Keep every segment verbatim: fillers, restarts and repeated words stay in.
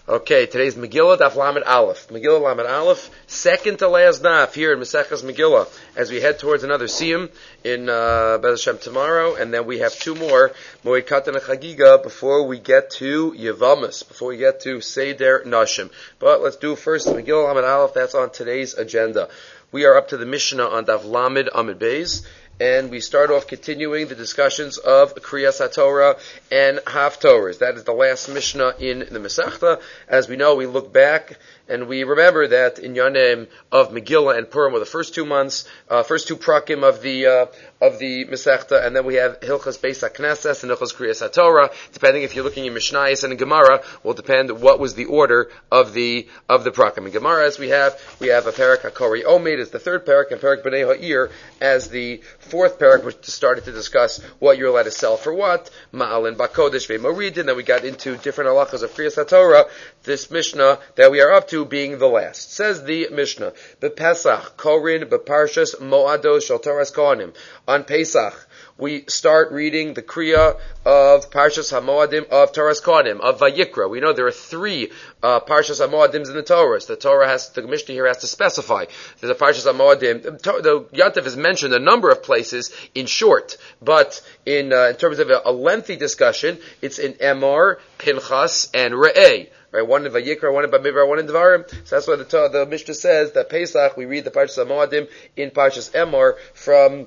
Okay, today's Megillah, Daf Lamed Aleph. Megillah Lamed Aleph, second to last daf here in Maseches Megillah, as we head towards another Siyum in uh, Bez Hashem tomorrow, and then we have two more, Moed Katan and Chagiga, before we get to Yevamis, before we get to Seder Nashim. But let's do first Megillah Lamed Aleph, that's on today's agenda. We are up to the Mishnah on Daf Lamed Amud Beis, and we start off continuing the discussions of Kriyas HaTorah and Haftorahs. That is the last Mishnah in the Masechta. As we know, we look back and we remember that in Yanem of Megillah and Purim were the first two months, uh, first two prakim of the uh, of the Masechta, and then we have Hilchas Beis HaKnesses and Hilchas Kriyas HaTorah. Depending if you're looking in Mishnayos and in Gemara, will depend what was the order of the of the prakim. In Gemara, as we have, we have a Perek HaKori Omed as the third Perek, and Perek B'nai Ha'ir as the fourth Perek, which started to discuss what you're allowed to sell for what, Ma'alin Bakodesh Ve'Moridin. Then we got into different halachas of Kriyas HaTorah. This Mishnah that we are up to being the last. Says the Mishnah, B'Pesach, Korin, B'Parshas, Moados, Shel Toras Kohanim. On Pesach, we start reading the Kriya of Parshas HaMoadim of Toras Kohanim, of Vayikra. We know there are three uh, Parshas HaMoadims in the Torah. The Torah has, the Mishnah here has to specify. There's a Parshas HaMoadim. The Yantav is mentioned a number of places in short, but in, uh, in terms of a, a lengthy discussion, it's in Emor, Pinchas, and Re'eh. Right, one in Vayikra, one in Bamidbar, one in Devarim. So that's why the, the Mishnah says that Pesach, we read the Parshas HaMoadim in Parshas Emor from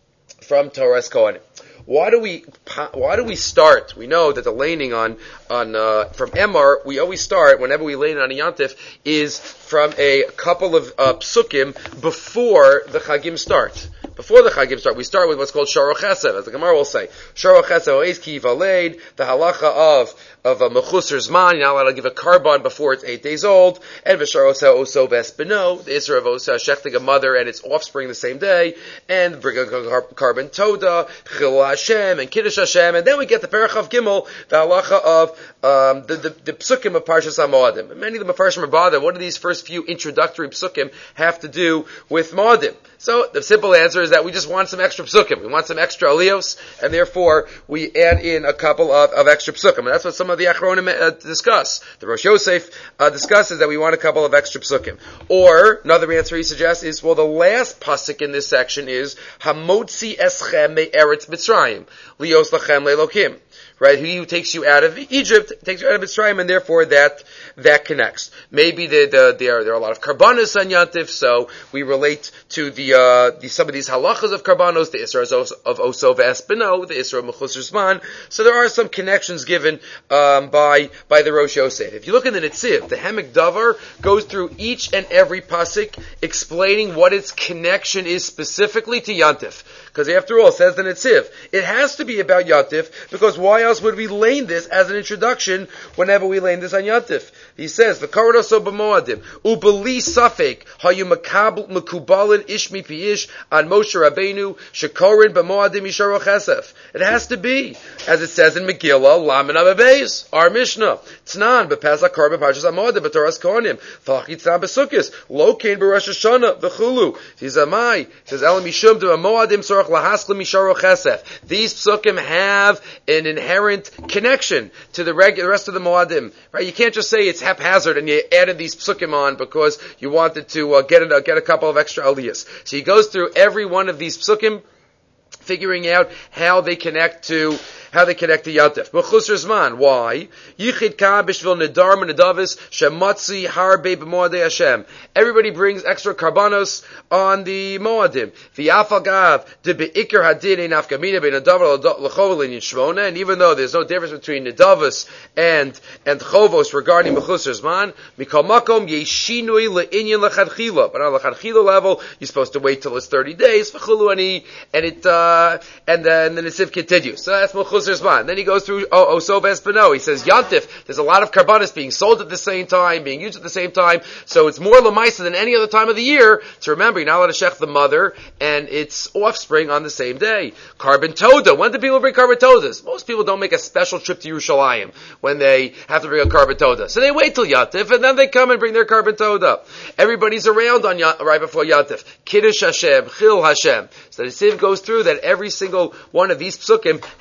from Toras Kohanim. Why do we why do we start? We know that the laning on on uh, from Emor, we always start whenever we lane on a Yantif is from a couple of uh, psukim before the Chagim start. Before the Chagim start, we start with what's called Sharo Chesed, as the Gemara will say. Sharo Chesed ois ki valeid, the halacha of of a mechusar zman, you're not allowed to give a carbon before it's eight days old, and v'sharo oso vespino, the Isra of osa shechting a mother and its offspring the same day, and bring a carbon toda, chil Hashem, and kiddush Hashem, and then we get the Perach of Gimel, the halacha of um, the, the, the psukim of Parshas HaMoadim. And many of the Mefarshim are bothered, what do these first few introductory psukim have to do with Moadim? So the simple answer is that we just want some extra psukim. We want some extra aliyos, and therefore we add in a couple of, of extra psukim. And that's what some of the Achronim uh, discuss. The Rosh Yosef uh, discusses that we want a couple of extra psukim. Or, another answer he suggests is, well, the last pasuk in this section is, Hamotzi eschem me'eretz Mitzrayim, lios lachem le'elokim. Right, he who takes you out of Egypt takes you out of Mitzrayim, and therefore that that connects. Maybe the, the, there there are a lot of karbanos on Yantif, so we relate to the, uh, the some of these halachas of karbanos, the Isra of Oso ve'Espino, the Isra of Mechusar Zman. So there are some connections given um, by by the Rosh Yosef. If you look in the Netziv, the Hemek Davar goes through each and every pasuk, explaining what its connection is specifically to Yantif. Because after all, says the Netziv, it has to be about Yantif, because why else would we lane this as an introduction whenever we lane this on Yantif? He says, "V'karon oso b'moadim ubeli safek hayu mekubalin ish mi piish on Moshe Rabbeinu shekorin b'moadim yisharo chesef." It has to be, as it says in Megillah, Lamed Amud Beis, our Mishnah. Tznan b'pesach korban parshas hamoadim b'toras kohanim v'achit tznan b'sukkos lo kain b'rosh Hashanah v'chulu. He says, "Amai," he says, "Elam mishum de moadim sorach lahasklim yisharo chesef." These psukim have an inherent connection to the, reg- the rest of the Moadim. Right? You can't just say it's haphazard and you added these psukim on because you wanted to uh, get, a, get a couple of extra aliyahs. So he goes through every one of these psukim, figuring out how they connect to how they connect to Yantif. Mechusar Zman. Why? Yichid ka b'shvil nedar menadavis shematzi harbe b'moadei Hashem. Everybody brings extra karbanos on the Moadim. V'yafal gav de be'ikar hadin ein afkamina be'nadavar l'chovol in Shmona. And even though there's no difference between nedavos and and chovos regarding Mechusar Zman, mikol makom yeshinui le'inyan lechadchila. But on the lechadchila level, you're supposed to wait till it's thirty days. V'chulu and and it uh, and then the Nesiv continues. So that's Mechusar Zman. Then he goes through oh, Oso Vespino. He says Yantif. There's a lot of karbanis being sold at the same time, being used at the same time. So it's more lemaisa than any other time of the year to remember. You're not allowed to shech the mother and its offspring on the same day. Carbon toda. When do people bring carbon todas? Most people don't make a special trip to Yerushalayim when they have to bring a carbon toda. So they wait till Yantif and then they come and bring their carbon toda. Everybody's around on Yant- right before Yantif. Kiddush Hashem, Chil Hashem. So the Siv goes through that every single one of these psukim have to do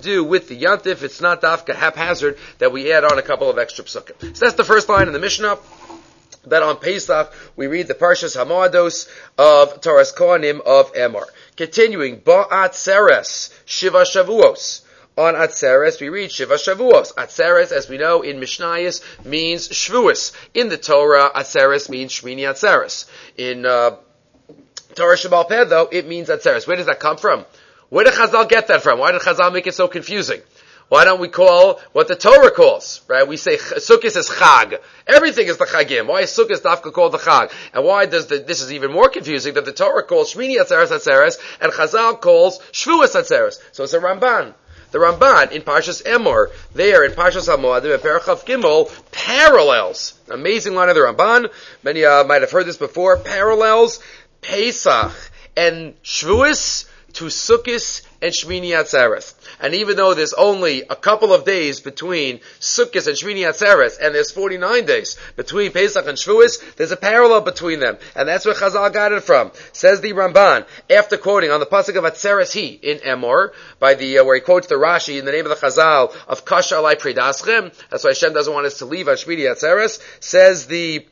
do with the Yantif. It's not dafka haphazard that we add on a couple of extra psukim. So that's the first line in the Mishnah. That on Pesach we read the Parshas Hamoados of Taras Kohanim of Emor. Continuing, Ba'atzeres Shiva Shavuos. On Atzeres we read Shiva Shavuos. Atzeres, as we know in Mishnayos, means Shavuos. In the Torah, Atzeres means Shmini Atzeres. In uh, Torah Shabbal Peh, though, it means Atzeres. Where does that come from? Where did Chazal get that from? Why did Chazal make it so confusing? Why don't we call what the Torah calls, right? We say Sukkot is Chag. Everything is the Chagim. Why is Sukkot dafka called the Chag? And why does the, this is even more confusing, that the Torah calls Shmini Atzeres Atzeres, and Chazal calls Shavuos Atzeres. So it's a Ramban. The Ramban in Parshas Emor, there in Parshas Hamoadim and Parachav Gimel, parallels. Amazing line of the Ramban. Many uh, might have heard this before. Parallels Pesach and Shavuos to Sukkot and Shmini Atzeres. And even though there's only a couple of days between Sukkot and Shmini Atzeres, and there's forty-nine days between Pesach and Shavuos, there's a parallel between them. And that's where Chazal got it from. Says the Ramban, after quoting on the pasuk of Atzeres he in Emor, by the, uh, where he quotes the Rashi in the name of the Chazal of Kasha Alai Predaschem, that's why Hashem doesn't want us to leave on Shmini Atzeres, says the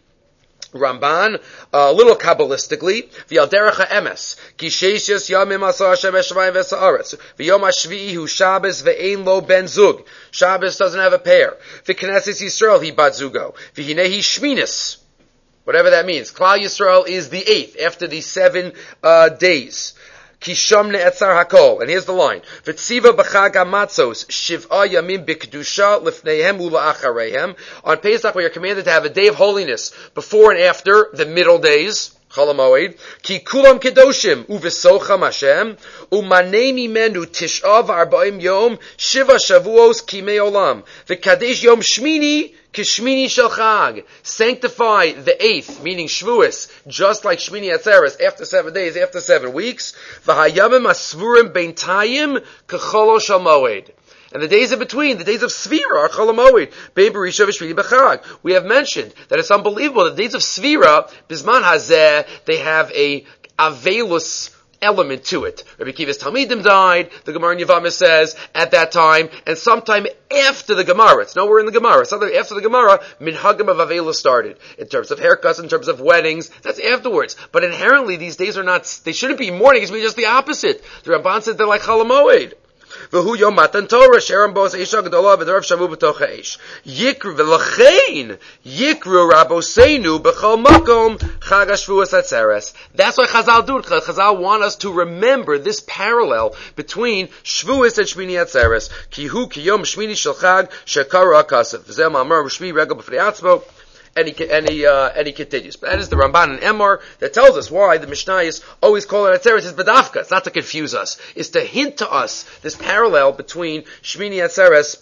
Ramban, uh, a little kabbalistically, v'yalderecha emes, ki sheishes yamim asa Hashem eshamayim v'sa'aretz, v'yom hashvi'i hu Shabbos ve'ein lo ben zug. Shabbos doesn't have a pair. V'knesses Yisrael hi bat zugo. V'hinehi shminis. Whatever that means. Klal Yisrael is the eighth, after the seven, uh, days. Kisham ne'etzar hakol. And here's the line. V'tziva b'chag hamatzos shiv'a yamim b'kedusha lifneihem ula'achareihem. On Pesach we are commanded to have a day of holiness before and after the middle days. Chol HaMoed. Ki kulam kedoshim u'v'socham Hashem u'manei mimenu tish'a v'arba'im yom shiva shavuos kimei olam v'kadesh yom shmini Kishmini shel Chag, sanctify the eighth, meaning Shavuos, just like Shmini Atzeres, after seven days, after seven weeks. V'hayamim asvurim beintayim kecholo shel Moed. And the days in between, the days of Svira, are Chol HaMoed, Bein Berisha v'Shmini b'Chag. We have mentioned that it's unbelievable. The days of Svira, Bisman Hazeh, they have a avelus element to it. Rabbi Kiva's Talmidim died, the Gemara in Yevamah says, at that time, and sometime after the Gemara, it's nowhere in the Gemara, sometime after the Gemara, Minhagim of Avela started. In terms of haircuts, in terms of weddings, that's afterwards. But inherently, these days are not, they shouldn't be morning, it should be just the opposite. The Ramban said they're like Chol HaMoed. V'hu yom matan Torah she'eram bo eisha gedola v'darav shavu b'toch ha'esh. Yikru v'lachein yikru raboseinu b'chol makom chag hashvuos atzeres. That's why Chazal do it. Chazal want us to remember this parallel between Shavuos and Shmini Atzeres. Ki hu ki yom shmini shel chag she'karu ha'kasav. V'zeh ma'amar v'shmi regel b'fnei atzmo. And he, and, he, uh, and he continues. But that is the Ramban and Emor that tells us why the Mishnayos always call it Atzeres is Badafka. It's not to confuse us. It's to hint to us this parallel between Shmini Atzeres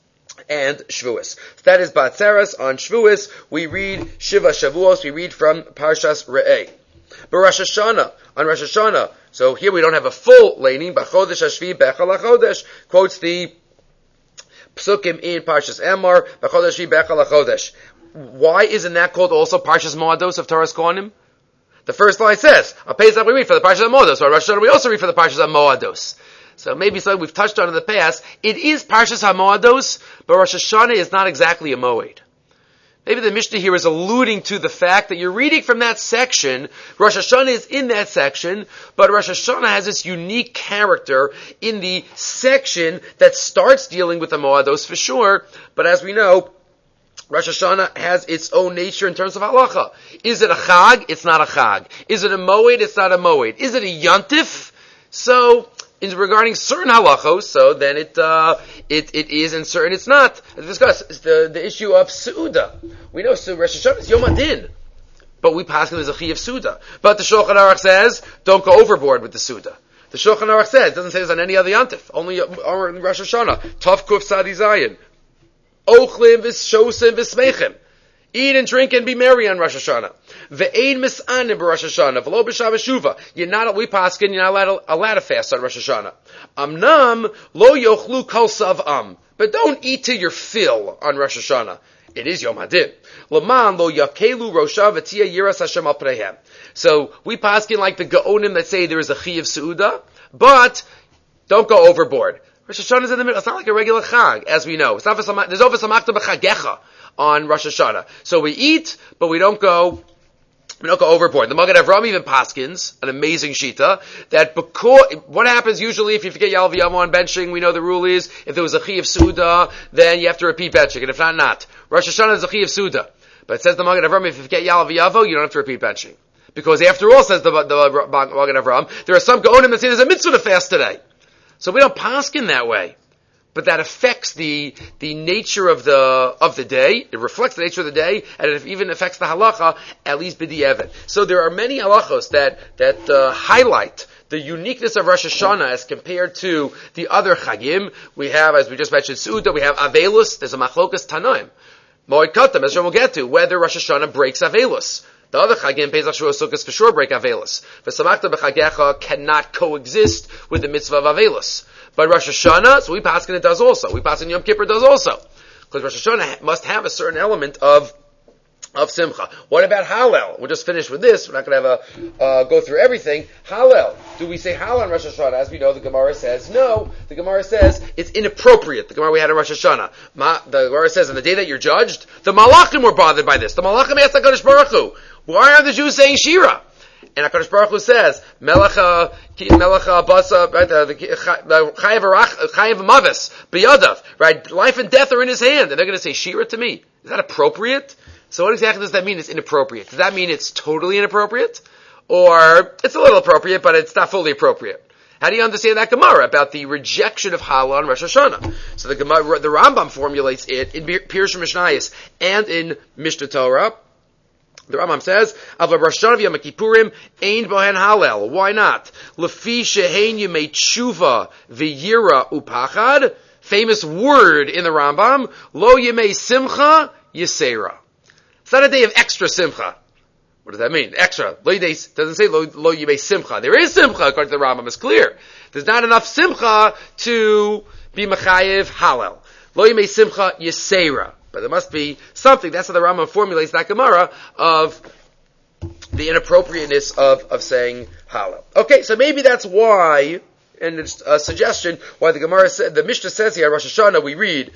and Shavuos. So that is Ba'atzeres. On Shavuos, we read Shiva Shavuos. We read from Parshas Re'eh. But Rosh Hashanah, on Rosh Hashanah, so here we don't have a full laning, B'chodesh Hashvi Bechal HaChodesh, quotes the Psukim in Parshas Emor, B'chodesh Hashvi Bechal HaChodesh. Why isn't that called also Parshas Moados of Taras Kohanim? The first line says, on Pesach we read for the Parshas Moados, or Rosh Hashanah we also read for the Parshas Moados. So maybe something we've touched on in the past. It is Parshas HaMoados, but Rosh Hashanah is not exactly a Moed. Maybe the Mishnah here is alluding to the fact that you're reading from that section. Rosh Hashanah is in that section, but Rosh Hashanah has this unique character in the section that starts dealing with the Moados for sure, but as we know, Rosh Hashanah has its own nature in terms of halacha. Is it a chag? It's not a chag. Is it a moed? It's not a moed. Is it a yantif? So, in regarding certain halachos, so then it uh, it it is, and certain it's not. As we discussed, it's the the issue of seuda. We know so Rosh Hashanah is Yom Adin, but we pass it as a chi of seuda. But the Shulchan Aruch says, don't go overboard with the seuda. The Shulchan Aruch says, it doesn't say this on any other yantif, only on Rosh Hashanah. Tov Kuf Sadi Zayin. Ochlim v'shosim v'smeichim. Eat and drink and be merry on Rosh Hashanah. Ve'ein mis'anim b'Rosh Hashanah. V'lo b'Shabbos Shuvah. You're not, we paskin, you're not allowed to, allowed to fast on Rosh Hashanah. Amnam lo yochlu kol sav'am. But don't eat till your fill on Rosh Hashanah. It is Yom Hadin. L'man lo yakelu roshav v'tiyah yiras Hashem al preihem. So we paskin like the Gaonim that say there is a chi of Seuda, but don't go overboard. Rosh Hashanah is in the middle. It's not like a regular Chag, as we know. It's not for there's over Samakta b'Chagecha on Rosh Hashanah. So we eat, but we don't go, we don't go overboard. The Magen Avraham even paskins, an amazing shita, that because, what happens usually if you forget Yalav Yavo on benching, we know the rule is, if there was a Chi of Suda, then you have to repeat benching, and if not, not. Rosh Hashanah is a Chi of Suda. But it says the Magen Avraham, if you forget Yalav Yavo, you don't have to repeat benching. Because after all, says the, the Magen Avraham, there are some Gaonim that say there's a mitzvah to fast today. So we don't paskin that way. But that affects the the nature of the of the day. It reflects the nature of the day, and it even affects the halacha, at least b'di'evet. So there are many halachos that that uh, highlight the uniqueness of Rosh Hashanah as compared to the other chagim. We have, as we just mentioned, Suda. We have Avelus. There's a machlokas Tanoim. Moed Katam, as we'll get to, whether Rosh Hashanah breaks Avelus. The other chagim, Pesach, Shavuos, Sukkot, for sure break Avelus. V'samakta b'chagecha cannot coexist with the mitzvah of Avelus. But Rosh Hashanah, so we paskin it does also. We paskin Yom Kippur does also. Because Rosh Hashanah must have a certain element of of Simcha. What about Hallel? We'll just finish with this. We're not going to have a, uh, go through everything. Hallel. Do we say Hallel on Rosh Hashanah? As we know, the Gemara says no. The Gemara says it's inappropriate. The Gemara we had in Rosh Hashanah. Ma, the Gemara says on the day that you're judged, the Malachim were bothered by this. The Malachim asked HaKadosh Baruch Hu, why are the Jews saying Shira? And HaKadosh Baruch Hu says, Melacha, Melacha, Basa, right, the Chayev Mavis, B'yadav, right, life and death are in his hand, and they're going to say Shira to me. Is that appropriate? So what exactly does that mean it's inappropriate? Does that mean it's totally inappropriate? Or it's a little appropriate, but it's not fully appropriate? How do you understand that Gemara about the rejection of Hallel on Rosh Hashanah? So the Gemara, the Rambam formulates it in Pirush Mishnayos and in Mishnah Torah. The Rambam says, "Avla Rosh Hashanah v'Yom Kippurim ein bohen Hallel." Why not? Lefi shehein yemei tshuva v'yira upachad. Famous word in the Rambam. Lo yemei simcha yisera. It's not a day of extra simcha. What does that mean? Extra. Lo yidei doesn't say lo, lo yemei simcha. There is simcha according to the Rambam. It's clear. There's not enough simcha to be mechayev Hallel. Lo yemei simcha yisera. But there must be something. That's how the Rambam formulates that Gemara of the inappropriateness of, of saying Hallel. Okay, so maybe that's why, and it's a suggestion, why the Gemara said, the Mishnah says here, Rosh Hashanah, we read,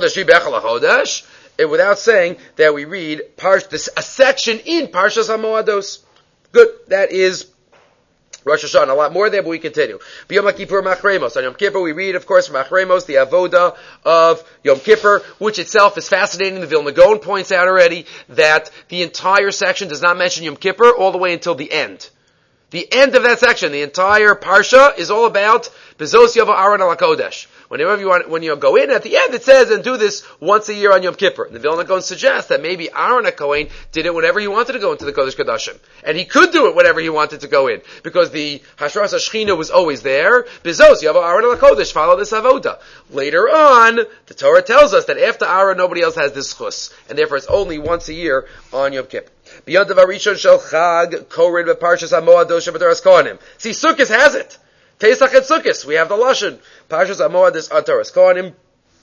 without saying that we read parsh, this, a section in Parshas HaMoados. Good, that is Rosh Hashanah, a lot more there, but we continue. B'Yom Kippur Machremos. On Yom Kippur we read, of course, Machremos, the Avoda of Yom Kippur, which itself is fascinating. The Vilna Gaon points out already that the entire section does not mention Yom Kippur all the way until the end. The end of that section, the entire Parsha, is all about Bezos Yavo Aaron al HaKodesh. Whenever you want, when you go in, at the end it says, and do this once a year on Yom Kippur. And the Vilna Gaon suggests that maybe Aaron HaKohen did it whenever he wanted to go into the Kodesh Kodashim. And he could do it whenever he wanted to go in. Because the Hashras HaShechina was always there. Bezos Yavo Aaron al HaKodesh, follow this Avoda. Later on, the Torah tells us that after Aaron, nobody else has this chus. And therefore it's only once a year on Yom Kippur. Beyond the Varishon Shel Chag, Korid B'Parshas HaMoados Sheb'Toras Kohanim. See, Sukkot has it. Pesach and Sukkot, we have the Lashon. Parshas HaMoados on Toras Kohanim.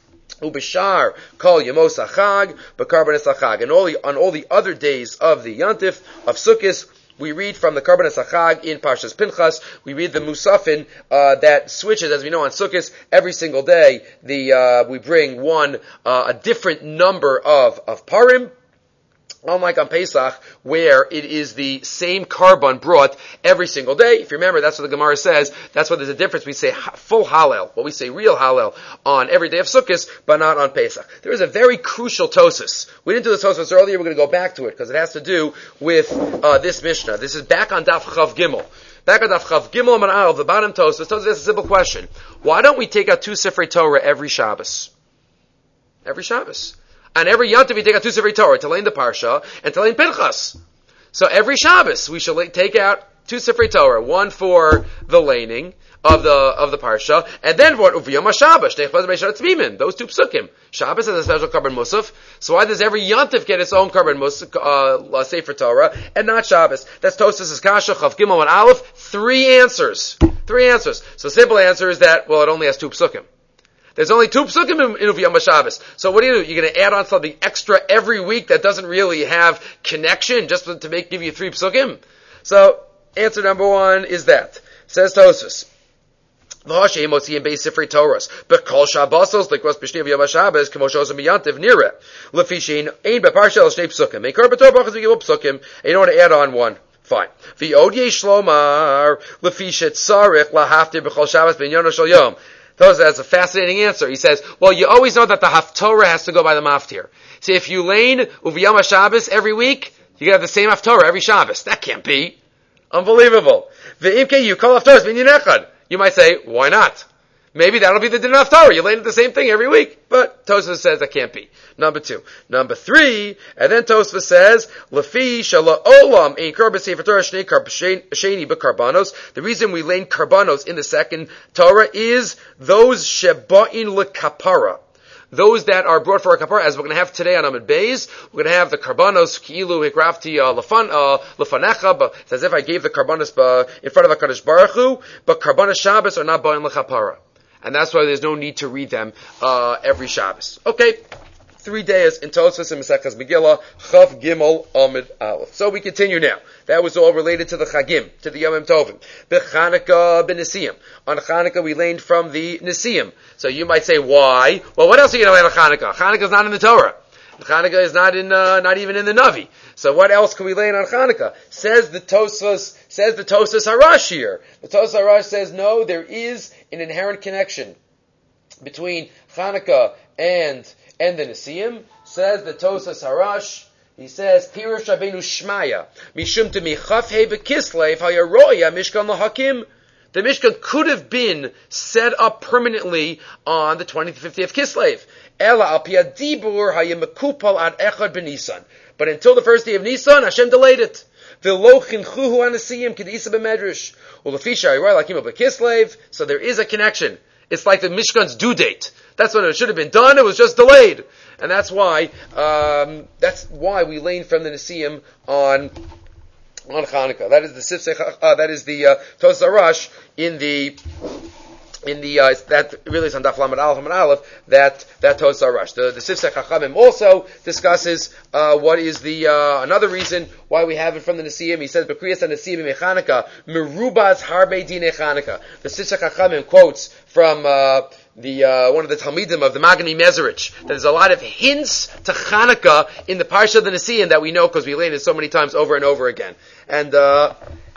Ubishar Kol Yemos HaChag, B'Karbanos HaChag. And all the, on all the other days of the Yantif, of Sukkot, we read from the Karbanos HaChag in Parshas Pinchas. We read the Musafin uh, that switches, as we know, on Sukkot every single day. The uh, we bring one uh, a different number of of parim. Unlike on Pesach, where it is the same carbon brought every single day. If you remember, that's what the Gemara says. That's why there's a difference. We say full Hallel, what we say real Hallel, on every day of Sukkot, but not on Pesach. There is a very crucial Tosis. We didn't do the Tosis earlier. We're going to go back to it because it has to do with uh, this Mishnah. This is back on Daf Chav Gimel. Back on Daf Chav Gimel Man'al, the bottom Tosis. Tosis asks a simple question: why don't we take out two Sifrei Torah every Shabbos? Every Shabbos. And every Yom Tov we take out two Sifrei Torah, to learn the Parsha and to learn Pinchas. So every Shabbos we shall take out two Sifrei Torah, one for the laning of the of the Parsha, and then for Yom HaShabbos, those two psukim. Shabbos has a special Karban Musaf, so why does every Yom Tov get its own Karban Musaf, uh, Sefer Torah, and not Shabbos? That's Tosas' Kasha, Chav Gimel and Aleph. Three answers. Three answers. So simple answer is that, well, it only has two psukim. There's only two psukim in, in Yom HaShabbos. So what do you do? You're going to add on something extra every week that doesn't really have connection just to make give you three psukim? So answer number one is that. Says Tosfos. V'hashem motziim beis sifrei Torahs, but kol Shabbosos like was b'shnei v'yom HaShabbos k'mo shosem miyantiv nira. Lefi shein ein b'parsha el shnei psukim. Ein kor b'tor brachos v'givul psukim. And you don't want to add on one. Fine. V'od yesh lomar lefi shetzarich lahaftir b'chol Shabbos b'inyono shel yom. That's a fascinating answer. He says, well, you always know that the haftorah has to go by the maftir. See, if you lane uv'yom HaShabbos every week, you have the same haftorah every Shabbos. That can't be. Unbelievable. V'imke you call haftorahs b'inyan echad. You might say, why not? Maybe that'll be the din of Torah. You lane the same thing every week. But Tosfos says that can't be. Number two. Number three, and then Tosfos says, Lefi shala olam ein kor b'sefer Torah shnei sheni b'karbanos. The reason we lane karbanos in the second Torah is those sheba'in lekapara. Those that are brought for a kapara, as we're going to have today on Amud Beis, we're going to have the karbanos ki'ilu hikrafti lefanecha, but it's as if I gave the karbanos in front of HaKadosh Baruch Hu, but karbanos Shabbos are not ba'in lekapara. And that's why there's no need to read them uh, every Shabbos. Okay, three days in Tosfos and Maseches Megillah, Chav Gimel Amud Aleph. So we continue now. That was all related to the Chagim, to the Yom Tovim. B'Chanukah b'Nisiyim. On Chanukah we learned from the Nisiyim. So you might say, why? Well, what else are you going to learn on Chanukah? Chanukah is not in the Torah. Chanukah is not in, uh, not even in the Navi. So what else can we learn on Chanukah? Says the Tosfos, says the Tosfos Harash here. The Tosfos Harash says, no, there is an inherent connection between Chanukah and, and the Nisiyim. Says the Tosfos Harash, he says, Pirush Rabbeinu Shmaya, Mishum to Michaf He Bekislev, Hayaroya Mishkan Lahakim. The Mishkan could have been set up permanently on the twentieth, fiftieth Kislev. Ela al pia dibur hayemekupal ad echad b'Nisan. But until the first day of Nisan, Hashem delayed it. V'lo chinchuhu anasiyim k'd'isa b'medrash. U'lefisha yiroi lakim b'Kislev. So there is a connection. It's like the Mishkan's due date. That's when it should have been done. It was just delayed, and that's why um, that's why we lane from the Nisiyim on on Chanukah. That is the Sifsei. Uh, that is the uh, Tosfos Harash in the in the uh, that really is on Daf Lamed Aleph and Aleph. That that Tosfos Harash. The the Sifsei Chachamim also discusses uh, what is the uh, another reason why we have it from the Nisiyim. He says B'kriyas and Nisiyim Chanukah merubaz harbe dine Chanukah. The Sifsei Chachamim quotes from uh, the uh, one of the Talmidim of the Magni Mezerich that there's a lot of hints to Chanukah in the Parsha of the Nisiyim that we know because we learned it so many times over and over again. And uh,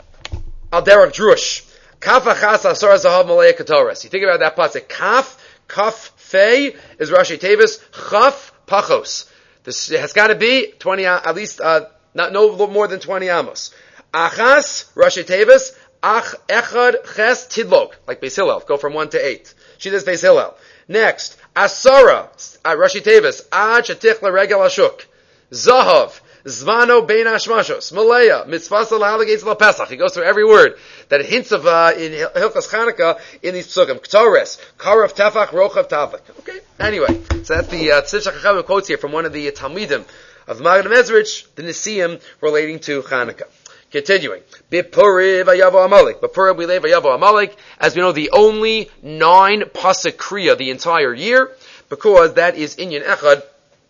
Al Derek Drush. Kaf achas asar zahav malei katoras. You think about that pasuk. Kaf, kaf, fei is Rashi Tevis. Chaf, pachos. This has got to be twenty, at least uh, not no more than twenty amos. Achas, Rashi Tevis. Ach, echad, ches, tidlok. Like Beis Hillel. Go from one to eight. She does Beis Hillel. Next, asara, uh, Rashi Tevis. Ad shetich l'regel ashuk. Zahav. Zvano bein hashmashos, Malaya, mitzvah l'halagates l'pesach. He goes through every word that hints of uh, in Hilchas Chanukah in these psukim. Ktores, karav tefach, rochav tavlik. Okay. Anyway, so that's the uh, Tzivcha Chachamim quotes here from one of the uh, Talmidim of the Magen Mezrich, the Nisiyim relating to Chanukah. Continuing, B'Puriv Vayavo Amalek. B'Puriv we lay Vayavo Amalek, as we know, the only nine pasuk kriya the entire year, because that is Inyan Echad.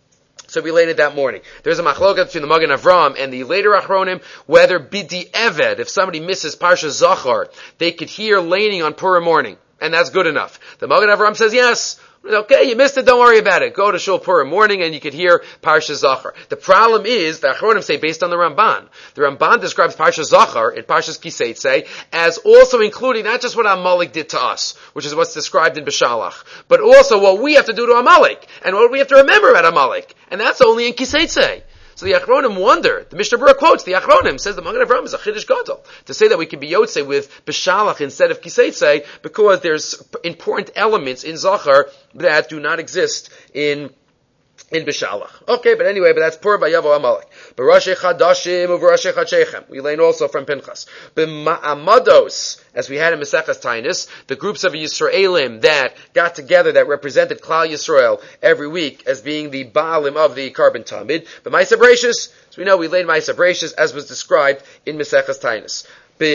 So we laid it that morning. There's a machloket between the Magen Avram and the later Achronim, whether Bidi Eved, if somebody misses Parsha Zachar, they could hear laning on Purim morning, and that's good enough. The Magen Avram says, yes, okay, you missed it, don't worry about it. Go to Shul Purim morning and you could hear Parsha Zachar. The problem is, the Achronim say, based on the Ramban, the Ramban describes Parsha Zachar in Parshas Kiseitze as also including not just what Amalek did to us, which is what's described in Beshalach, but also what we have to do to Amalek, and what we have to remember about Amalek. And that's only in Kiseitze. So the Achronim wonder, the Mishnah Berurah quotes, the Achronim says the Magen Avram is a Chiddush Gadol, to say that we can be Yotze with Beshalach instead of Kiseitze, because there's important elements in Zachar that do not exist in in Beshalach. Okay, but anyway, but that's Purim Vayavo Amalek. B'Roshei Chadashim u'B'Roshei Chadshechem. We learn also from Pinchas. B'Ma'amados, as we had in Maseches Taanis, the groups of Yisraelim that got together that represented Klal Yisrael every week as being the Baalim of the Karban Tamid. But Ma'aseh Bereishis, so we know we learned Ma'aseh Bereishis as was described in Maseches Taanis.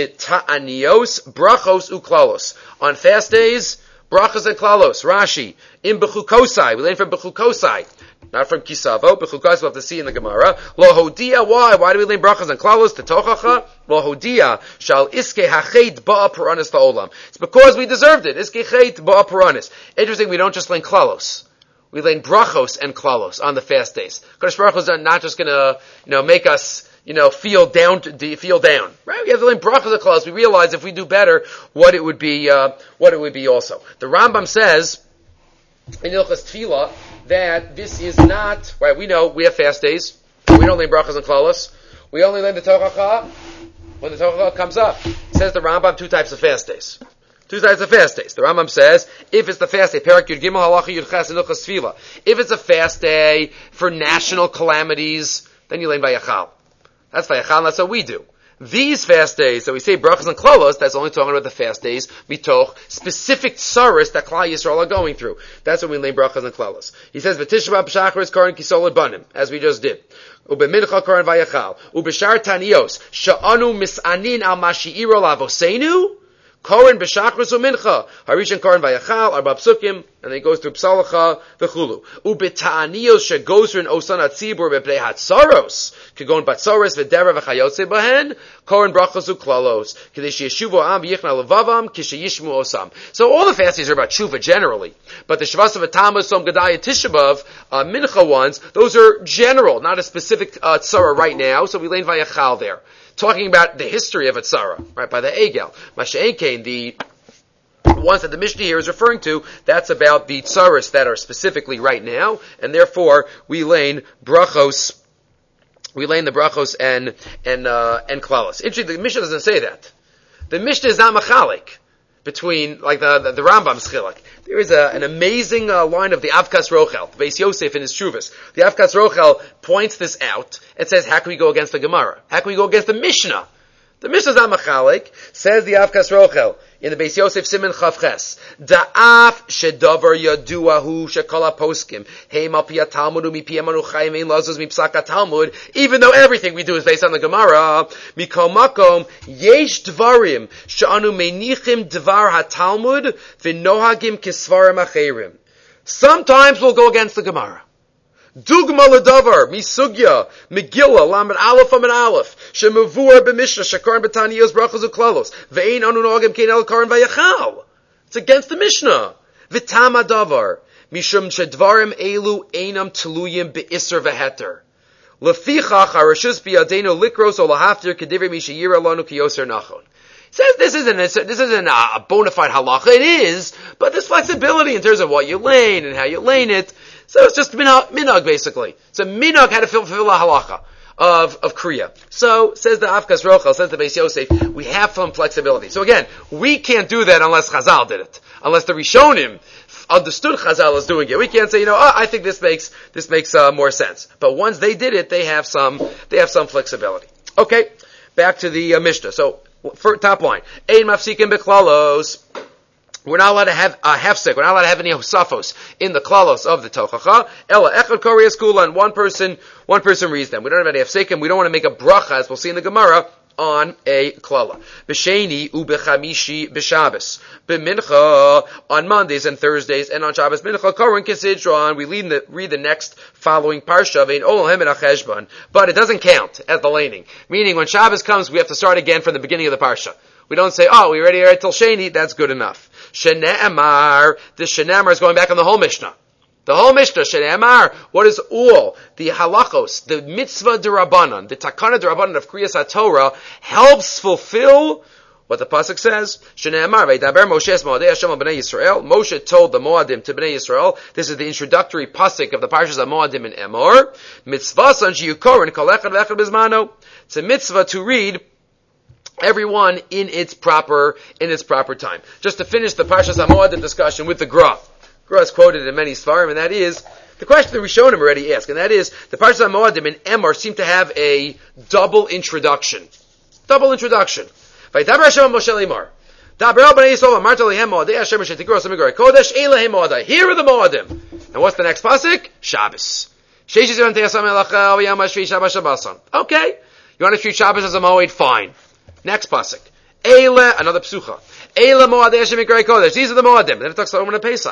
B'Ta'anios, Brachos u'Klalos. On fast days, Brachos and Klalos. Rashi, in Bechukosai. We learned from Bechukosai. not from Kisavo. B'chukas we'll have to see in the Gemara. Lo hodia, why? Why do we lay brachas and klalos to tochacha? Lo hodia shall iske hachet ba'a puranis ta'olam. It's because we deserved it. Iske chet ba'a puranis. Interesting, we don't just lay klalos. We lay brachos and klalos on the fast days. Kodesh Baruch Hu is not just going to, you know, make us, you know, feel down, to, feel down, right? We have to learn brachos and klalos. We realize if we do better, what it would be, uh, what it would be also. The Rambam says in Ilchas Tefillah that this is not, right? We know we have fast days. We don't learn brachos and klalos. We only learn the tochacha when the tochacha comes up. It says the Rambam two types of fast days. Two types of fast days. The Rambam says, if it's the fast day, Perak Yud Gimel Halacha Yud Ches and Ilchas Tefillah. If it's a fast day for national calamities, then you learn Vayachal. That's Vayachal, that's what we do. These fast days that we say brachas and klalos, that's only talking about the fast days, mitoch, specific tsaris that Klal Yisrael are going through. That's when we lay brachas and klalos. He says, V'tisha b'Av B'Shachar Karan Kisol Banim, as we just did. U'b'mincha Karan Vayachal. U'b'shar Tanios, Sha'anu Mis'anin Al Mashi'iro Lavosenu, Koren b'shachris u'mincha, Harishan Koren v'yachal, Arba Psukim, and then he goes through Psalacha v'chulu. U'b'ta'aniyos she'gosrin osan atzibur b'pnei hatzaros, kegon batzaros v'dera v'chayotze b'hen, Koren brachos u'klalos, k'dei she'yeshuvo am v'yichna levavam, k'sheyishmu osam. So all the fasties are about tshuva generally, but the Shavasa v'Tammuz, Som Gedaya, Tisha B'Av, uh, mincha ones, those are general, not a specific uh, tzara right now, so we lay v'yachal there. Talking about the history of a tzara, right, by the Egel. Masha'en Kain, the ones that the Mishnah here is referring to, that's about the tzaras that are specifically right now, and therefore we lane brachos, we lane the brachos and, and, uh, and klalos. Interesting, the Mishnah doesn't say that. The Mishnah is not machalik between, like the, the, the Rambam's chilak. There is a, an amazing uh, line of the Avkas Rochel, the Beis Yosef in his Shuvas. The Avkas Rochel points this out and says, how can we go against the Gemara? How can we go against the Mishnah? The Mishnah is not machalik, says the Avkas Rochel in the Beis Yosef Siman Chavches. Da'af shedavar yaduahu shekala poskim heim al pi Talmud u'mi pi emanu chayim ein lazuz mi psak Talmud. Even though everything we do is based on the Gemara, mikol makom yesh dvarim she'anu menichim dvar haTalmud v'nohagim kisvarim acherim. Sometimes we'll go against the Gemara. Dugma ledavar, misugya, Megillah, lamed aleph amid aleph, shemavur b'mishnah, shakaran b'taniyos brachos u'klalos, ve'ein anu noagim kein el karan v'yachal. It's against the Mishnah. V'tama davar, mishum shedvarim elu einam teluyim be'isr v'heter. Lefichach harashus biyadenu likros o lahaftir kedivri mishayira lanu kiyoser nachon. Says this isn't a, this isn't a bona fide halacha. It is, but there's flexibility in terms of what you lane and how you lane it. So it's just minhag, minhag basically. So minhag had to fulfill a halacha of of kriya. So says the Avkas Rochel, says the Beis Yosef, we have some flexibility. So again, we can't do that unless Chazal did it, unless the Rishonim understood Chazal is doing it. We can't say, you know, oh, I think this makes this makes uh, more sense. But once they did it, they have some they have some flexibility. Okay, back to the uh, Mishnah. So for top line, ein mafsikim beklalos. We're not allowed to have a uh, hefsek. We're not allowed to have any hosafos in the klalos of the tochacha. Ella echad koriyas kula, and one person, one person reads them. We don't have any hefsekim. We don't want to make a bracha, as we'll see in the Gemara, on a klala. B'sheni u'b'chamishi b'Shabbos. B'mincha on Mondays and Thursdays, and on Shabbos mincha korin kisidron. We read the, read the next following parsha vein olam and acheshban. But it doesn't count as the laning. Meaning when Shabbos comes, we have to start again from the beginning of the parsha. We don't say, oh, we already read till Sheni, that's good enough. Shene'emar, this Shene'emar is going back on the whole Mishnah. The whole Mishnah, Shene'emar, what is all? The halachos, the mitzvah d'Rabbanan, the takana d'Rabbanan of Kriyas HaTorah helps fulfill what the pasuk says. Shene'emar, v'yidaber Moshe es Moadei Hashem al b'nei Yisrael. Moshe told the Moadim to b'nei Yisrael. This is the introductory pasuk of the parshas of Moadim and Emor. Mitzvah san sheyukorin kol echad v'echad bizmano. It's a mitzvah to read everyone in its proper, in its proper time. Just to finish the Parshas HaMoadim discussion with the Gra. Gra is quoted in many Svarim, and that is, the question that Rishonim already asked, and that is, the Parshas HaMoadim and Emor seem to have a double introduction. Double introduction. Vaydaber Hashem Moshe Lemar. Daber b'nei Yisrael amarta lehem Moadei Hashem shetikru asamigoray kodesh eilehem Moadei. Here are the Moadim. And what's the next pasuk? Shabbos. Sheish yisrael teyasam elacha v'yam hashvi Shabbos Shabboson. Okay. You want to treat Shabbos as a Moed? Fine. Next pasuk. Eile, another psucha. Eile Moadei Hashem Mikra Kodesh. These are the Moadim. Then it talks about Omen Pesach.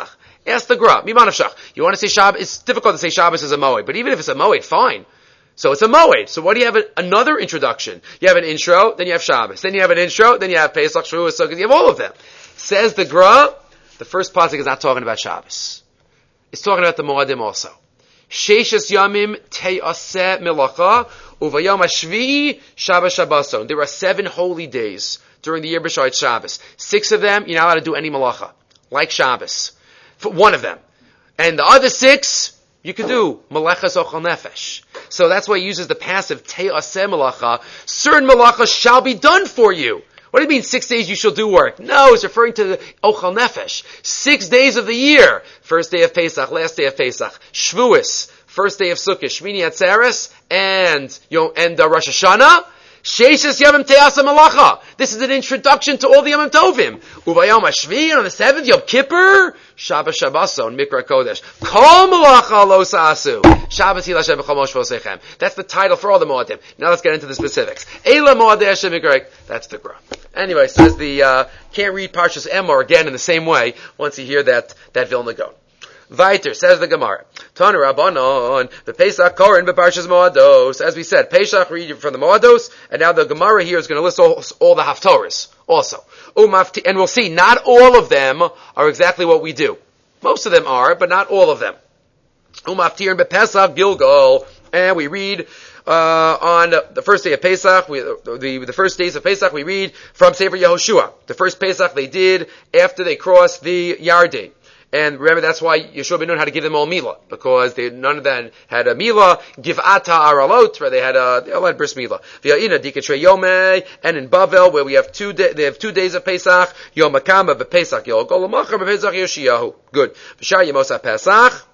Ask the Gra. Mimanavshach. You want to say Shabbos? It's difficult to say Shabbos is a moed, but even if it's a moed, fine. So it's a moed. So what do you have? Another introduction. You have an intro, then you have Shabbos. Then you have an intro, then you have Pesach, Shavuos, Sukkot. You have all of them. Says the Gra, the first pasuk is not talking about Shabbos. It's talking about the Moedim also. Sheishes Yamim Te'aseh Melacha Uvayom Hashvi'i Shabbos Shabboson. There are seven holy days during the year b'shayit Shabbos. Six of them, you're not allowed to do any malacha, like Shabbos. For one of them. And the other six, you can do malachas ochal nefesh. So that's why he uses the passive te'aseh malacha. Certain malacha shall be done for you. What do you mean six days you shall do work? No, it's referring to the ochal nefesh. Six days of the year. First day of Pesach, last day of Pesach. Shavuos, first day of Sukkot, Shmini Atzeres, and, you know, and uh, Rosh Hashanah. Sheishes Yom Te'asa Malacha. This is an introduction to all the Yom Tovim. Uvayom Hashvi, and on the seventh, Yom Kippur, Shabbos Shabboson, Mikra Kodesh. Kol Malacha Lo Sa'asu. Shabbos Hil Hashem B'chol Moshe V'osechem. That's the title for all the Moadim. Now let's get into the specifics. Eila Moadei Hashem Mikra. That's the Gra. Anyway, says the, uh, can't read Parshas Emor again in the same way once you hear that, that Vilna Gaon. Weiter, says the Gemara. Tanu Rabbanon, the Pesach Korin beParshas Moados. As we said, Pesach read from the Moados, and now the Gemara here is going to list all, all the Haftorahs also. And we'll see, not all of them are exactly what we do. Most of them are, but not all of them. Umaftir bePesach Gilgal, and we read uh, on the first day of Pesach, we, the, the first days of Pesach, we read from Sefer Yehoshua. The first Pesach they did after they crossed the Yarden. And remember, that's why Yeshua ben Nun had to give them all Milah, because they, none of them had a Milah. Giv'ata Aralot, where they had a, they all had bris Milah. V'ya'ina diketrei Yomei, and in Bavel, where we have two, de- they have two days of Pesach, Yom HaKama b'Pesach Yolgol L'machar b'Pesach Yoshiyahu. Good. V'shar Yemos HaPesach,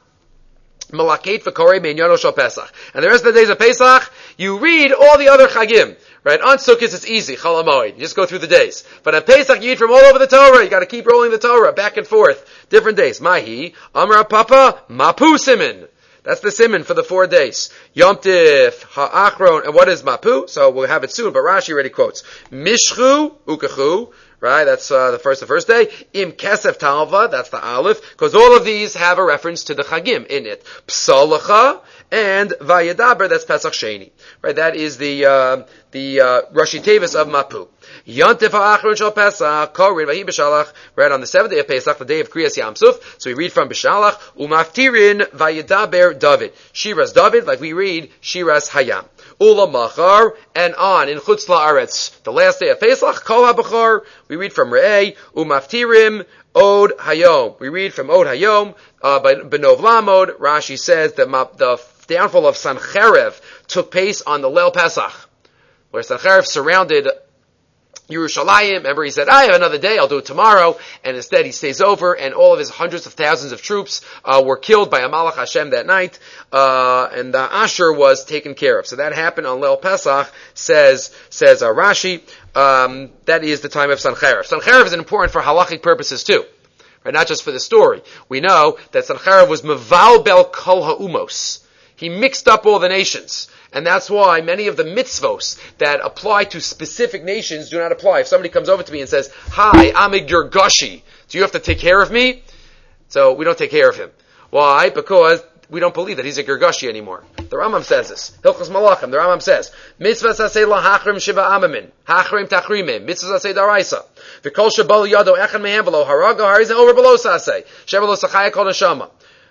Malaket v'Korei Me'inyono Shal Pesach. And the rest of the days of Pesach, you read all the other Chagim. Right? On Sukkot it's easy, Chol HaMoed. You just go through the days. But on Pesach you read from all over the Torah. You gotta keep rolling the Torah, back and forth. Different days. Mahi, Amra Papa, Mapu Siman. That's the Siman for the four days. Yom Tif, Ha'achron, and what is Mapu? So we'll have it soon, but Rashi already quotes. Mishchu, Ukachu. Right, that's uh, the first the first day. Im Kesef Talva, that's the Aleph, because all of these have a reference to the Chagim in it. Psalacha and Vayedaber, that's Pesach Sheni. Right, that is the uh, the uh, Rashi Tevis of Mapu. Yontif Ha'achron Shal Pesach, Korid Vahi B'Shalach. Right, on the seventh day of Pesach, the day of Kriyas Yam Suf. So we read from B'Shalach, Umaftirin Vayedaber David. Shiras David, like we read Shiras Hayam. Ula Machar, and on in Chutz La'aretz, the last day of Pesach, Kol HaBachar, we read from Re'eh, Umaftirim, Od Hayom. We read from Od Hayom, uh, by Benov Lamod. Rashi says that the downfall of Sancherev took place on the Leil Pesach, where Sancherev surrounded Yerushalayim. Remember, he said, I have another day, I'll do it tomorrow, and instead he stays over, and all of his hundreds of thousands of troops uh, were killed by Amalek Hashem that night, uh, and the Asher was taken care of. So that happened on Leil Pesach, says says uh, Rashi. Um, that is the time of Sancherev. Sancherev is important for halachic purposes too, right? Not just for the story. We know that Sancherev was mevalbel kol ha'umos. He mixed up all the nations. And that's why many of the mitzvos that apply to specific nations do not apply. If somebody comes over to me and says, hi, I'm a Girgashi, do you have to take care of me? So we don't take care of him. Why? Because we don't believe that he's a Girgashi anymore. The Rambam says this. Hilchos Malachim, the Rambam says, mitzvah saseh la hachrim shiva amamin, hachrim tachrimim, mitzvah saseh daraisa, v'kol shabal yado echan mehem below haraga harizah over below saseh, shebelo sachaya kol neshama,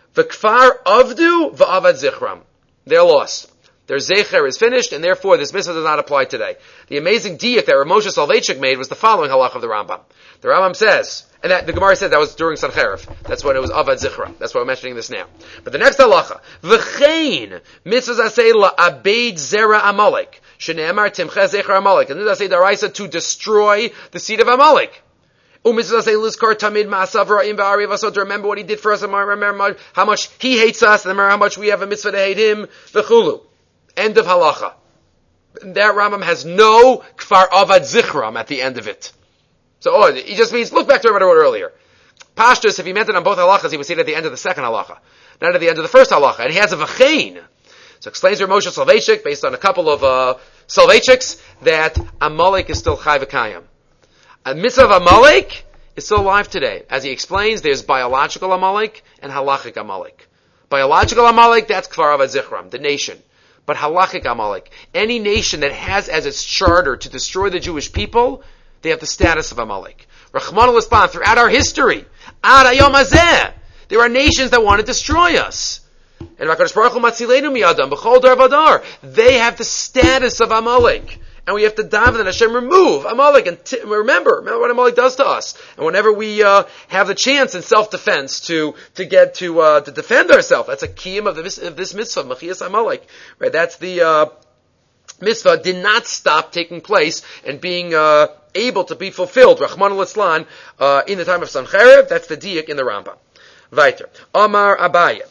v'kfar avdu v'avad zichram. They're lost. Their Zecher is finished, and therefore this mitzvah does not apply today. The amazing diak that Rav Moshe Soloveitchik made was the following halach of the Rambam. The Rambam says, and that, the Gemara said that was during Sancherev. That's when it was Avad Zichra. That's why we're mentioning this now. But the next halacha, v'chein mitzvah zasei la'abed zera Amalek, shene'emar timche zecher Amalek, and this zasei daraisa to destroy the seed of Amalek. Umitzvah zasei lizkar tamid ma'asav ra'im v'ari v'asot, to remember what he did for us, and remember how much he hates us, and remember how much we have a mitzvah to hate him, v'chulu. End of halacha. That Rambam has no kfar avad zichram at the end of it. So, oh, he just means, look back to what I wrote earlier. Pashtus, if he meant it on both halachas, he would say it at the end of the second halacha, not at the end of the first halacha. And he has a v'chein. So explains Rav Moshe Soloveitchik, based on a couple of uh, Soloveitchiks, that Amalek is still chai v'kayim. A mitzvah of Amalek is still alive today. As he explains, there's biological Amalek and halachic Amalek. Biological Amalek, that's Kfar Avad Zichram, the nation. But halachic Amalek, any nation that has as its charter to destroy the Jewish people, they have the status of Amalek. Rachmana litzlan, throughout our history, ad hayom hazeh, there are nations that want to destroy us. And HaKadosh Baruch Hu matzileinu miyadam, b'chol dar vadar. They have the status of Amalek. And we have to daven that Hashem remove Amalek. And t- remember, remember what Amalek does to us. And whenever we uh, have the chance in self-defense to to get to uh, to defend ourselves, that's a kiyum of, the, of this mitzvah, Mechias Amalek. Right? That's the uh, mitzvah did not stop taking place and being uh, able to be fulfilled. Rachmana litzlan uh, in the time of Sancheiriv. That's the diak in the Rambam. Weiter. Amar Abaye.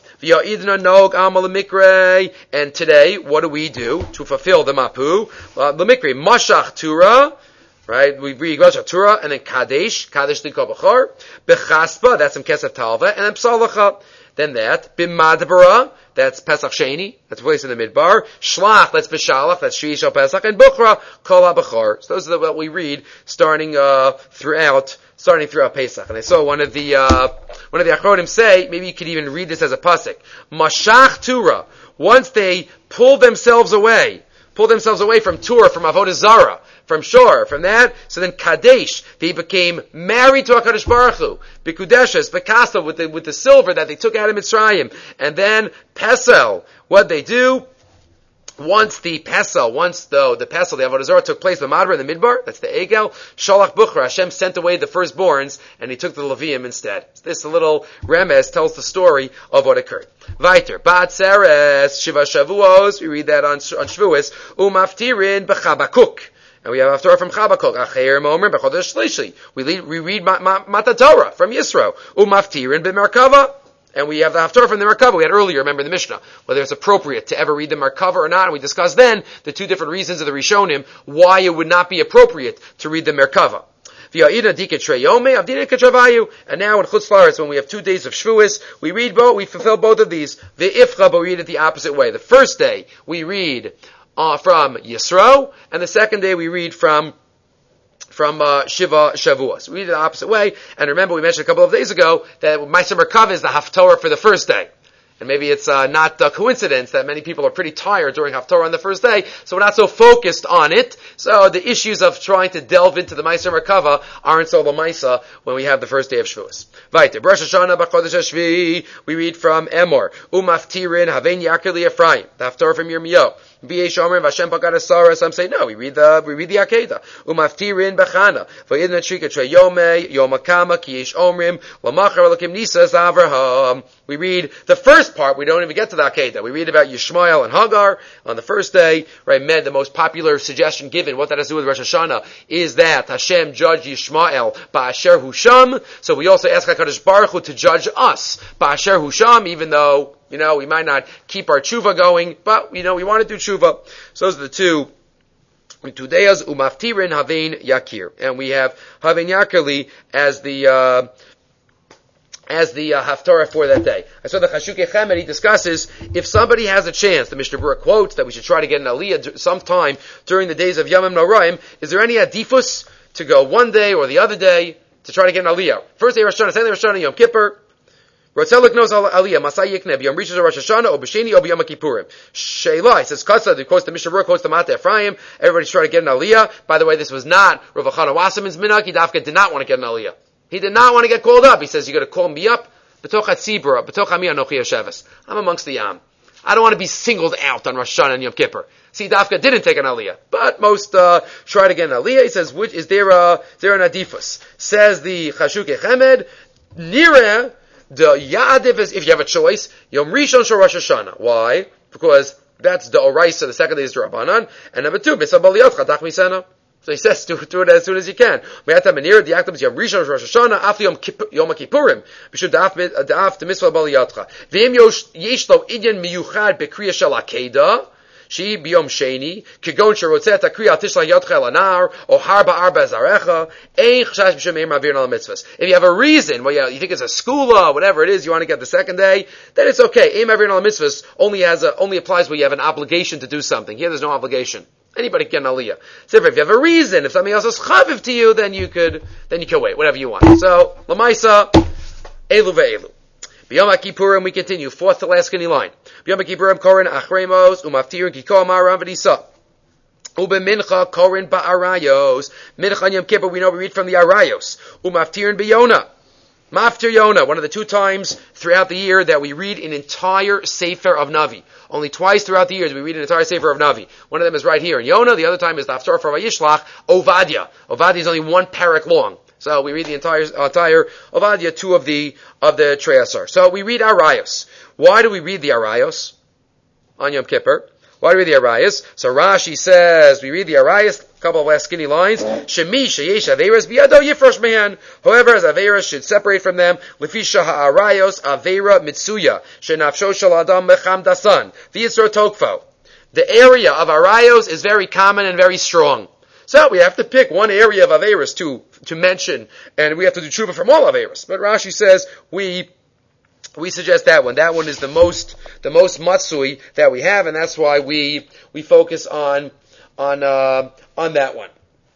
And today, what do we do to fulfill the mapu? Uh, Lemikre, Mashach Tura, right? We read Mashach Tura, and then Kadesh, Kadesh Likol B'chor, Bechaspa, that's some Kesef Talva, and then Psalacha. Then that, Bimadbara, that's Pesach Sheni, that's placed in the Midbar. Shlach, that's Bishalach, that's Shvi Shal Pesach, and Bukhra, Kol HaBechor. So those are the, what we read starting uh, throughout starting throughout Pesach. And I saw one of the uh, one of the Achronim say, maybe you could even read this as a pasuk. Mashach Tura, once they pull themselves away, pull themselves away from Tura, from Avodah Zarah, from Shor, from that, so then Kadesh, they became married to HaKadosh Baruch Hu, B'Kudeshes, B'Kasa, with the, with the silver that they took out of Mitzrayim, and then Pesel, what they do, once the Pesel, once the, the Pesel, the Avodah Zarah took place, the Madra in the Midbar, that's the Egel, Shalach Bukhra, Hashem sent away the firstborns, and he took the Levium instead. So this little Remes tells the story of what occurred. Weiter, Ba'atzeres, Shiva Shavuos, we read that on, on Shavuos, Umaftirin B'Chabakuk. And we have Haftorah from Chabakuk. Acher Momer B'Chodesh Shlishi. We read, we read Matan Torah from Yisro. Umaftirin B'Merkava. And we have the Haftorah from the Merkava we had earlier, remember in the Mishnah, whether it's appropriate to ever read the Merkava or not. And we discussed then the two different reasons of the Rishonim why it would not be appropriate to read the Merkava. And now in Chutz La'aretz, when we have two days of Shavuos, we read both, we fulfill both of these. The Ifcha, but we read it the opposite way. The first day we read uh, from Yisro, and the second day we read from from uh, Shiva Shavuos. We read it the opposite way. And remember, we mentioned a couple of days ago that Ma'aser Merkava is the Haftorah for the first day. And maybe it's uh, not a coincidence that many people are pretty tired during Haftorah on the first day, so we're not so focused on it. So the issues of trying to delve into the Ma'aser Merkava aren't so l'maisa when we have the first day of Shavuos. Vayter, Rosh Hashanah b'Chodesh HaShvi, we read from Emor, Umaftirin Havein Yaker li Ephraim, the Haftorah from Yirmiyahu. V'yesh Omer v'Hashem Pagad Asara. Some say no. We read the we read the Akedah. Umaftirin b'Chana v'Yidna Trika Trei Yomei Yom Hakama Ki Yesh Omrim L'Machar Elokim Nisas Avraham. We read the first part. We don't even get to the Akedah. We read about Yishmael and Hagar on the first day. Right? Med, the most popular suggestion given, what that has to do with Rosh Hashanah, is that Hashem judged Yishmael ba'asher Husham. So we also ask HaKadosh Baruch Hu to judge us ba'asher Husham, even though, you know, we might not keep our tshuva going, but, you know, we want to do tshuva. So those are the two, two days, umaftirin havein yakir. And we have havein yakirli as the, uh, as the uh, haftarah for that day. I saw the Chashukei Chemed, he discusses, if somebody has a chance, the Mishnah Berurah quotes that we should try to get an aliyah sometime during the days of Yamim Noraim, is there any adifus to go one day or the other day to try to get an aliyah? First day Rosh Hashanah, second day Rosh Hashanah, Yom Kippur, Rotzelik knows aliyah, Masai Yikneh, B'Yom Rishon Rosh Hashanah, or B'Sheni, or B'Yom Kippurim. Sheila, he says, Kasa, he quotes the Mishnah Berurah, quotes the Mata Ephraim, everybody's trying to get an aliyah. By the way, this was not Rav Chana Wasserman's minhag, he dafka did not want to get an aliyah. He did not want to get called up. He says, you got to call me up, B'toch HaTzibur, B'toch Ami Anochi Yosheves. I'm amongst the Yam. I don't want to be singled out on Rosh Hashanah and Yom Kippur. See, Dafka didn't take an aliyah, but most uh, try to get an aliyah. He says, which, is there a, is there an adifus? Says the Chashukei Chemed, Nireh, the Ya'adif is, if you have a choice, Yom Rishon Shel Rosh Hashanah. Why? Because that's the Oraisa, the second day is the Rabbanan. And number two, Mitzvah Baliyot Chadach Misena. So he says, do, do it as soon as you can. Me'ata Menir, the active is Yom Rishon Shel Rosh Hashanah, after Yom Kippurim, B'shud Da'af the Mitzvah Baliyotcha. V'im yesh lo idyan miyuchad b'kriya shel Akedah, She biyom sheni kigon sherotzeh takriya tishla yotcha elanar or harba arba zarecha ein chashash b'shem ein ma'avir al mitzvahs. If you have a reason, well, yeah, you think it's a skula, whatever it is, you want to get the second day, then it's okay. Ein ma'avir al mitzvahs only has a, only applies where you have an obligation to do something. Here, there's no obligation. Anybody can get an aliyah. So if you have a reason, if something else is chaviv to you, then you could, then you can wait, whatever you want. So, Lamaisa, Elu ve'elu. B'yom HaKippurim, we continue. Fourth to last skinny line. B'yom HaKippurim, Korin Achremos, Umaftirin Kiko Amaram V'Nisa. Ube Mincha, Korin Ba'arayos. Mincha Yom Kippur, we know we read from the Arayos. Umaftirin B'Yona. Maftir Yona, one of the two times throughout the year that we read an entire Sefer of Navi. Only twice throughout the years we read an entire Sefer of Navi. One of them is right here in Yona, the other time is the Haftarah for Vayishlach, Ovadia. Ovadia is only one parak long. So we read the entire, entire Ovadia, two of the, of the Treyasar. So we read Arayos. Why do we read the Arayos on Yom Kippur? Why do we read the Arayos? So Rashi says, we read the Arayos, a couple of last skinny lines. Shemi sheyesh averas biyado yifrosh mehan. However, as averas should separate from them, lefisha ha'arayos avera mitsuya shenafsho shel adam mecham dasan v'yitzro tokfo. The area of Arayos is very common and very strong. So we have to pick one area of averas to to mention, and we have to do tshuva from all averas. But Rashi says we. We suggest that one. That one is the most, the most matsui that we have, and that's why we, we focus on, on, uh, on that one.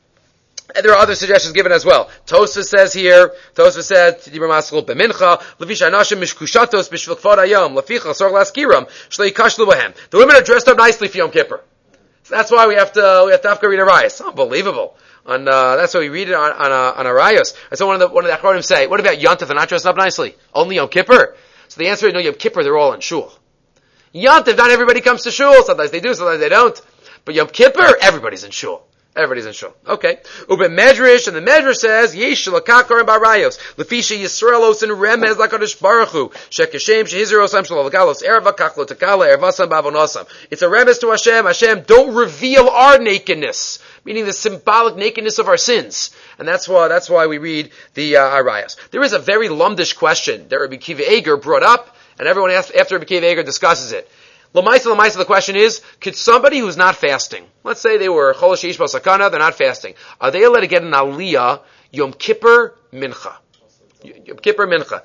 And there are other suggestions given as well. Tosfos says here, Tosfos said, Dibur Maskul B'mincha, Levish Anashim Mishkushatos B'shvil Kfod Hayom, Leficha Sor Laskiram, Shlei Kashlu B'hem. The women are dressed up nicely for Yom Kippur. So that's why we have to, we have to have to read Arayos. Unbelievable. On, uh, that's why we read it on, on, uh, on Arayos. And so one of the, one of the Achronim say, what about Yontif? They're not dressed up nicely. Only Yom Kippur? So the answer is no, Yom Kippur, they're all in shul. Yontif, not everybody comes to shul. Sometimes they do, sometimes they don't. But Yom Kippur, everybody's in shul. Everybody's in shul. Okay. Ube Medrash, and the Medrash says, Yesh l'kakar and barayos, lefisha Yisraelos and remez l'kadosh baruch hu, shekeshem shehizerosam shalagalos erva kaklo takala ervasam bavonosam. It's a remez to Hashem. Hashem, don't reveal our nakedness, meaning the symbolic nakedness of our sins. And that's why, that's why we read the, uh, Arayos. There is a very lumdish question that Rabbi Akiva Eiger brought up, and everyone asked, after Rabbi Akiva Eiger discusses it. L'maisa, l'maisa, the question is, could somebody who's not fasting, let's say they were Chol Sheish B'Sakana, they're not fasting, are they allowed to get an aliyah Yom Kippur Mincha? Yom Kippur Mincha.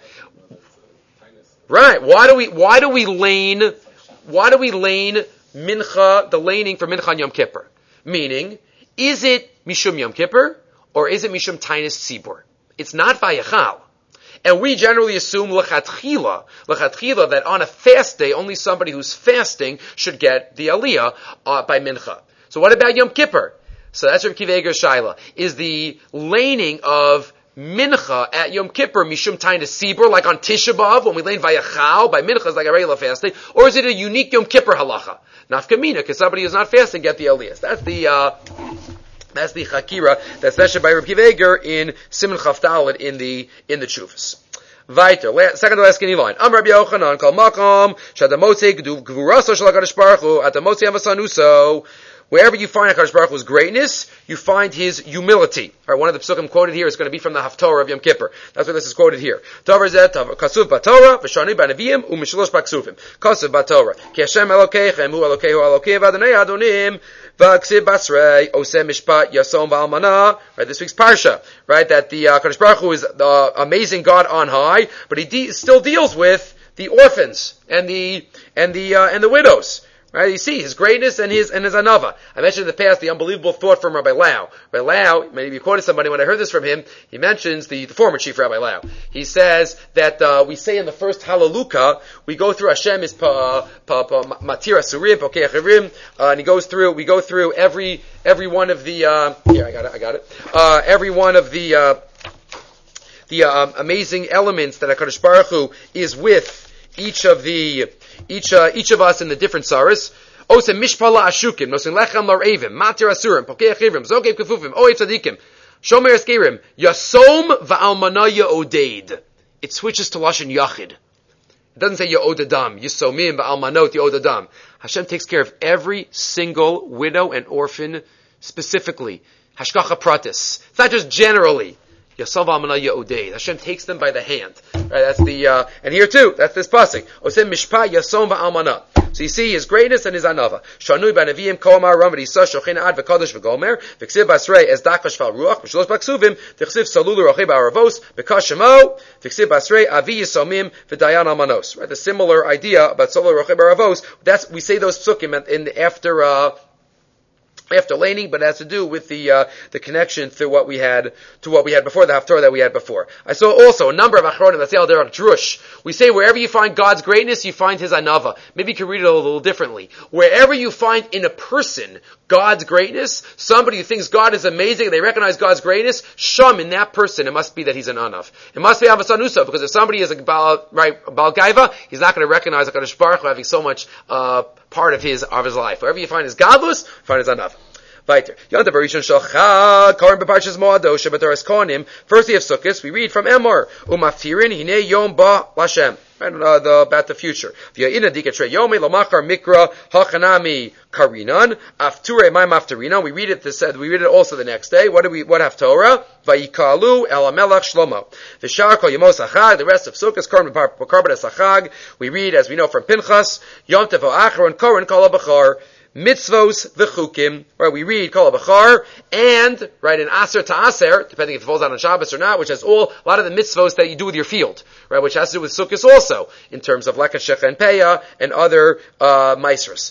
Right. Why do we, why do we lane, why do we lane Mincha, the laning for Mincha and Yom Kippur? Meaning, is it Mishum Yom Kippur, or is it Mishum Tainus Tzibur? It's not Vayachal. And we generally assume l'chatchila, l'chatchila, that on a fast day, only somebody who's fasting should get the aliyah uh, by mincha. So what about Yom Kippur? So that's Rabbi Akiva Eiger Shaila. Is the laning of mincha at Yom Kippur mishum tainus sibur, like on Tisha B'Av, when we lane vayachal by mincha, is like a regular fasting, or is it a unique Yom Kippur halacha? Nafkamina, because somebody who's not fasting get the aliyahs. That's the, uh, That's the Chakira that's mentioned by Rabbi Akiva Eiger in Siman Chaf Daled in the in the Tshuvas. Weiter, second to last skinny line. Am Rabbi Yochanan kol makom shadamotzi gvuraso shel HaKadosh Baruch Hu atamotzi avasanuso. Wherever you find HaKadosh Baruch Hu's greatness, you find His humility. All right, one of the psukim quoted here is going to be from the Haftorah of Yom Kippur. That's what this is quoted here. Tavar zeh kasuv b'Torah v'shani b'Neviim u'mishlosh b'Ksuvim. Kasuv b'Torah ki Hashem Elokeichem hu Elokeinu Elokei v'Adonai Adonim v'Ksiv Basrei oseh mishpat yasom v'almana. Right, this week's parsha. Right, that the uh, HaKadosh Baruch Hu is the amazing God on high, but He de- still deals with the orphans and the and the uh, and the widows. Right, you see his greatness and his and his anava. I mentioned in the past the unbelievable thought from Rabbi Lau. Rabbi Lau, maybe you quoted somebody when I heard this from him. He mentions the, the former chief Rabbi Lau. He says that uh, we say in the first Hallelujah we go through Hashem is pa pa pa matira surim pokei achirim, and he goes through. We go through every every one of the uh, here I got it I got it uh, every one of the uh, the uh, amazing elements that HaKadosh Baruch Hu is with each of the each uh, each of us in the different saras. Ose mishpala ashukim, nosin lechem larevim, matir asurim, pokei achivim, zogev kefufim, oev tzadikim, shomer eskerim, yasom va'almana ya'odeid. It switches to lashon yachid. It doesn't say ya'odadam, yisomim va'almanot ya'odadam. Hashem takes care of every single widow and orphan specifically. Hashgacha pratis. It's not just generally. Yasav Amana Ya'odei. Hashem takes them by the hand. Right, that's the, uh, and here too, that's this pasuk. Osem Mishpat Yasom Va'almana. So you see his greatness and his anava. Shanui B'Neviim Komar Ram V'Yisa Shochina Ad V'Kadosh V'Gomer V'Ksiv Basrei Ez Dakash Val Ruach V'Shlosh B'Ksuvim V'Ksiv Salulu Rochei Ba'aravos V'Kashemo V'Ksiv Basrei Avi Yisomim V'Dayan Almanos. Right, the similar idea about Salulu Rochei Ba'aravos. That's, we say those psukim in, in after, uh, after laning, but it has to do with the uh, the connection to what we had to what we had before, the haftorah that we had before. I saw also a number of achronim that say, oh, they're drush. We say wherever you find God's greatness, you find His anava. Maybe you can read it a little differently. Wherever you find in a person God's greatness, somebody who thinks God is amazing, they recognize God's greatness, shum, in that person, it must be that he's an anav. It must be avasanusa, because if somebody is a Baal, right, Baal Gaiva, he's not going to recognize HaKadosh Baruch Hu having so much uh, part of his of his life. Wherever you find his godless, find his anav. Weiter. Yontav Rishon Shel Chag, Karim B'Parshas Moado, Shabatoras Kohanim. First day of Sukkot, we read from Emor, Umaftirin Hine Yom Ba Lashem. Right, uh, the, about the future. V'ya'ina dikatrei yomei lomachar mikra hachanami karinan afture my maftarinan. We read it. This said we read it also the next day. What do we? What have Torah? Vayikalu el Hamelach Shlomo. V'shar kol yemos hachag. The rest of Sukkot Karim B'Karbanas hachag. We read, as we know from Pinchas, Yom Tevo Acharon Koren Kol HaBachar. Mitzvos v'chukim, right? We read Kol HaBachar, and, right, in Aser to Aser, depending if it falls out on Shabbos or not, which has all, a lot of the mitzvos that you do with your field, right, which has to do with Sukkot also, in terms of Lekat Shecha and Peah, and other, uh, Maisros.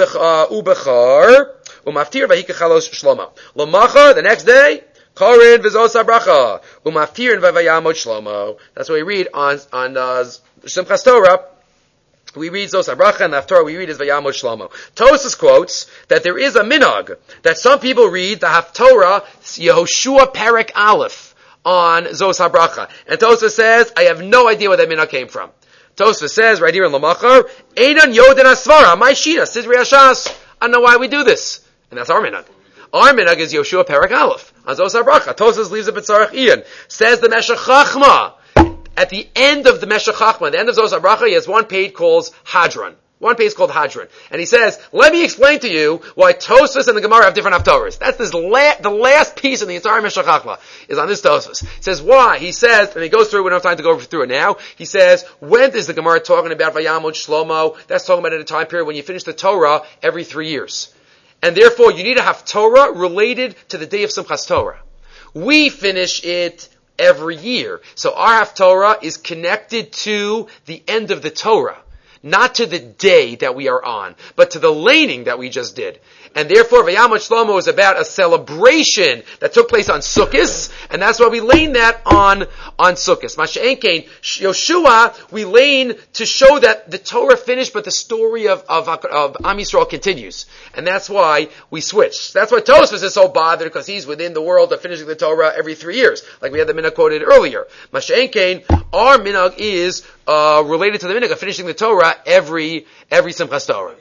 Ubechar, umaftir v'hikachalos Shlomo. L'machar, the next day, Korin v'zos habracha, umaftir v'vayamot Shlomo. That's what we read on, on, uh, Simchas Torah. We read Zos HaBracha, and the Haftorah we read is Vayamot Shlomo. Tosas quotes that there is a minhag that some people read the Haftorah Yehoshua Perek Aleph on Zos HaBracha. And Tosas says, I have no idea where that minhag came from. Tosas says, right here in Lamachar, Einan Yoden Asvara, my Shita, Sidri Hashas. I don't know why we do this. And that's our minhag. Our minhag is Yehoshua Perek Aleph on Zos HaBracha. Tosas leaves it B'tzarech Ian. Says the Meshech Chachma, at the end of the Meshech Chachma, at the end of Zos HaBracha, he has one page called Hadron. One page called Hadron. And he says, let me explain to you why Tosfos and the Gemara have different Haftorahs. That's this la- the last piece in the entire Meshech Chachma is on this Tosfos. He says, why? He says, and he goes through, we don't have time to go through it now. He says, when is the Gemara talking about Vayamot Shlomo? That's talking about at a time period when you finish the Torah every three years. And therefore, you need to have Torah related to the day of Simchas Torah. We finish it every year. So our Haftorah is connected to the end of the Torah, not to the day that we are on, but to the laning that we just did. And therefore, Vayamot Shlomo is about a celebration that took place on Sukkot, and that's why we lane that on, on Sukkot. Masha'en Kein, Yoshua, we lane to show that the Torah finished, but the story of, of, of Am Yisrael continues. And that's why we switch. That's why Tosfos is so bothered, because he's within the world of finishing the Torah every three years, like we had the minhag quoted earlier. Masha'en Kein, our minhag is, uh, related to the minhag of finishing the Torah every, every Simchas Torah.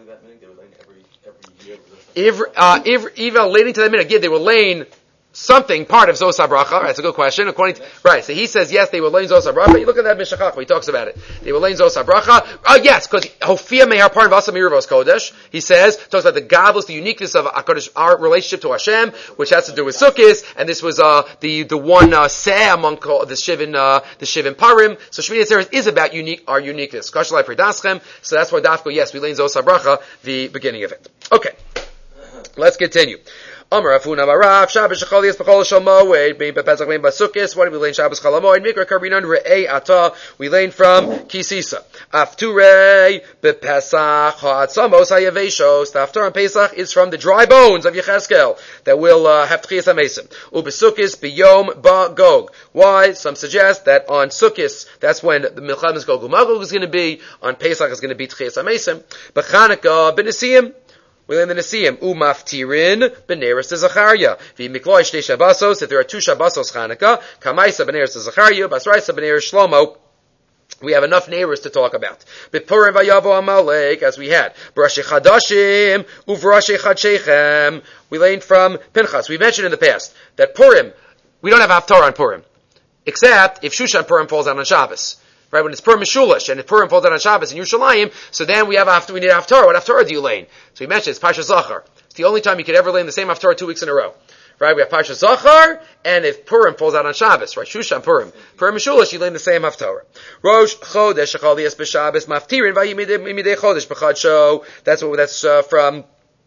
If, uh, if, even leading to the minhag, they were laying something, part of Zos HaBracha. Right, that's a good question. According to, right, so he says, yes, they were laying Zos HaBracha. You look at that Meshech Chachma, he talks about it. They were laying Zos HaBracha. Oh, yes, because Hofia Mehar Parn Vasa Mirvos Kodesh. He says, talks about the godless, the uniqueness of our relationship to Hashem, which has to do with Sukkot, and this was, uh, the, the one, uh, say among the Shivin, uh, the Shivin Parim. So Shmini Atzeres is about unique, our uniqueness. Kashalai Pridaschem. So that's why Dafko, yes, we lay Zos HaBracha, the beginning of it. Okay. Let's continue. Amar Afuna Barav Shabbos Shechalias B'Chol Shal Moed Bein B'Pesach Bein B'Sukkos. What do we learn? Shabbos Chol Moed Mikra Karinan Re'ei Ata. We learn from Kisisa. Afturei B'Pesach Ha'atzamos Hayaveshos. The Haftarah on Pesach is from the dry bones of Yecheskel that will uh, have Tchias HaMesim. U'B'Sukkos B'Yom Ba'Gog. Why? Some suggest that on Sukkos that's when the Milchamas Gog U'Magog is going to be. On Pesach is going to be Tchias HaMesim. B'Chanukah B'Nesim. We learn the Nesiim, Umaftirin, Beneris to Zachariah. V'mikloi shtei Shabbosos, if there are two Shabbosos Chanukah, Kamaisa Beneris to Zachariah, Basraisa Beneris Shlomo. We have enough neighbors to talk about. B'Purim vayavo Amalek, as we had. B'Rashi Chadashim, Uv'Rashi Chadshechem. We learned from Pinchas. We mentioned in the past that Purim, we don't have Haftarah on Purim. Except if Shushan Purim falls out on Shabbos. Right, when it's Purim Mishulish, and if Purim falls out on Shabbos in Yerushalayim, so then we have after we need Haftarah. What Haftarah do you lane? So we mentioned it's Parsha Zachar. It's the only time you could ever lane the same Haftarah two weeks in a row. Right, we have Parsha Zachar, and if Purim falls out on Shabbos, right, Shushan Purim, Purim Mishulish, you lane the same Haftarah. Rosh Chodesh Shechalias B'Shabbos Maftirin Vayimidei Chodesh B'Chadsho. That's what that's uh, from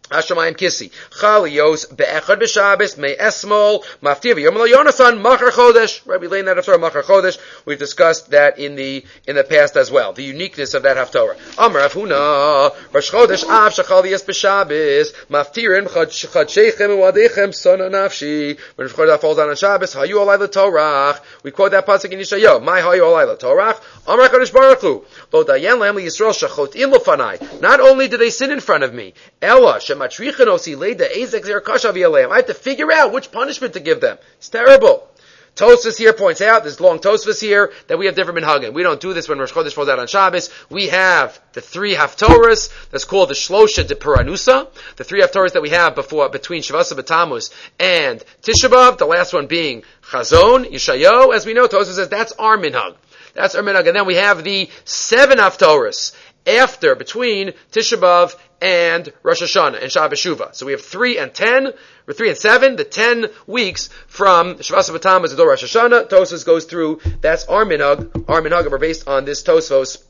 Hashemayim Kisi. Chalios be'echad b'Shabbos me esmol maftir v'yom lo Yonasan machar chodesh. Right, we learned that Haftorah machar chodesh. We've discussed that in the in the past as well. The uniqueness of that Haftorah. Amar Avhuna Rosh Chodesh Av shachalios b'Shabbos maftirin chad sheichem u'adechem sona nafshi. When Rosh Chodesh falls down on Shabbos, hayu olay l'torach. We quote that pasuk in Yeshayahu. My hayu olay l'torach. Amar Kadosh Baruch Hu lo dayan lam liYisrael shachotim l'fanai. Not only do they sin in front of me, Ella I have to figure out which punishment to give them. It's terrible. Tosfos here points out, there's long Tosfos here, that we have different minhagim. We don't do this when Rosh Chodesh falls out on Shabbos. We have the three Haftorahs, that's called the Shlosha de Puranusa, the three Haftorahs that we have before, between Shavasa B'Tammuz and Tisha B'Av, the last one being Chazon, Yeshayahu. As we know, Tosfos says that's our minhag. That's our minhag. And then we have the seven Haftorahs after, between Tisha B'Av and Rosh Hashanah and Shabbos Shuvah. So we have three and ten, or three and seven, the ten weeks from Shavasa B'Tammuz to Rosh Hashanah. Tosfos goes through, that's our minhag. Our minhag are based on this Tosfos,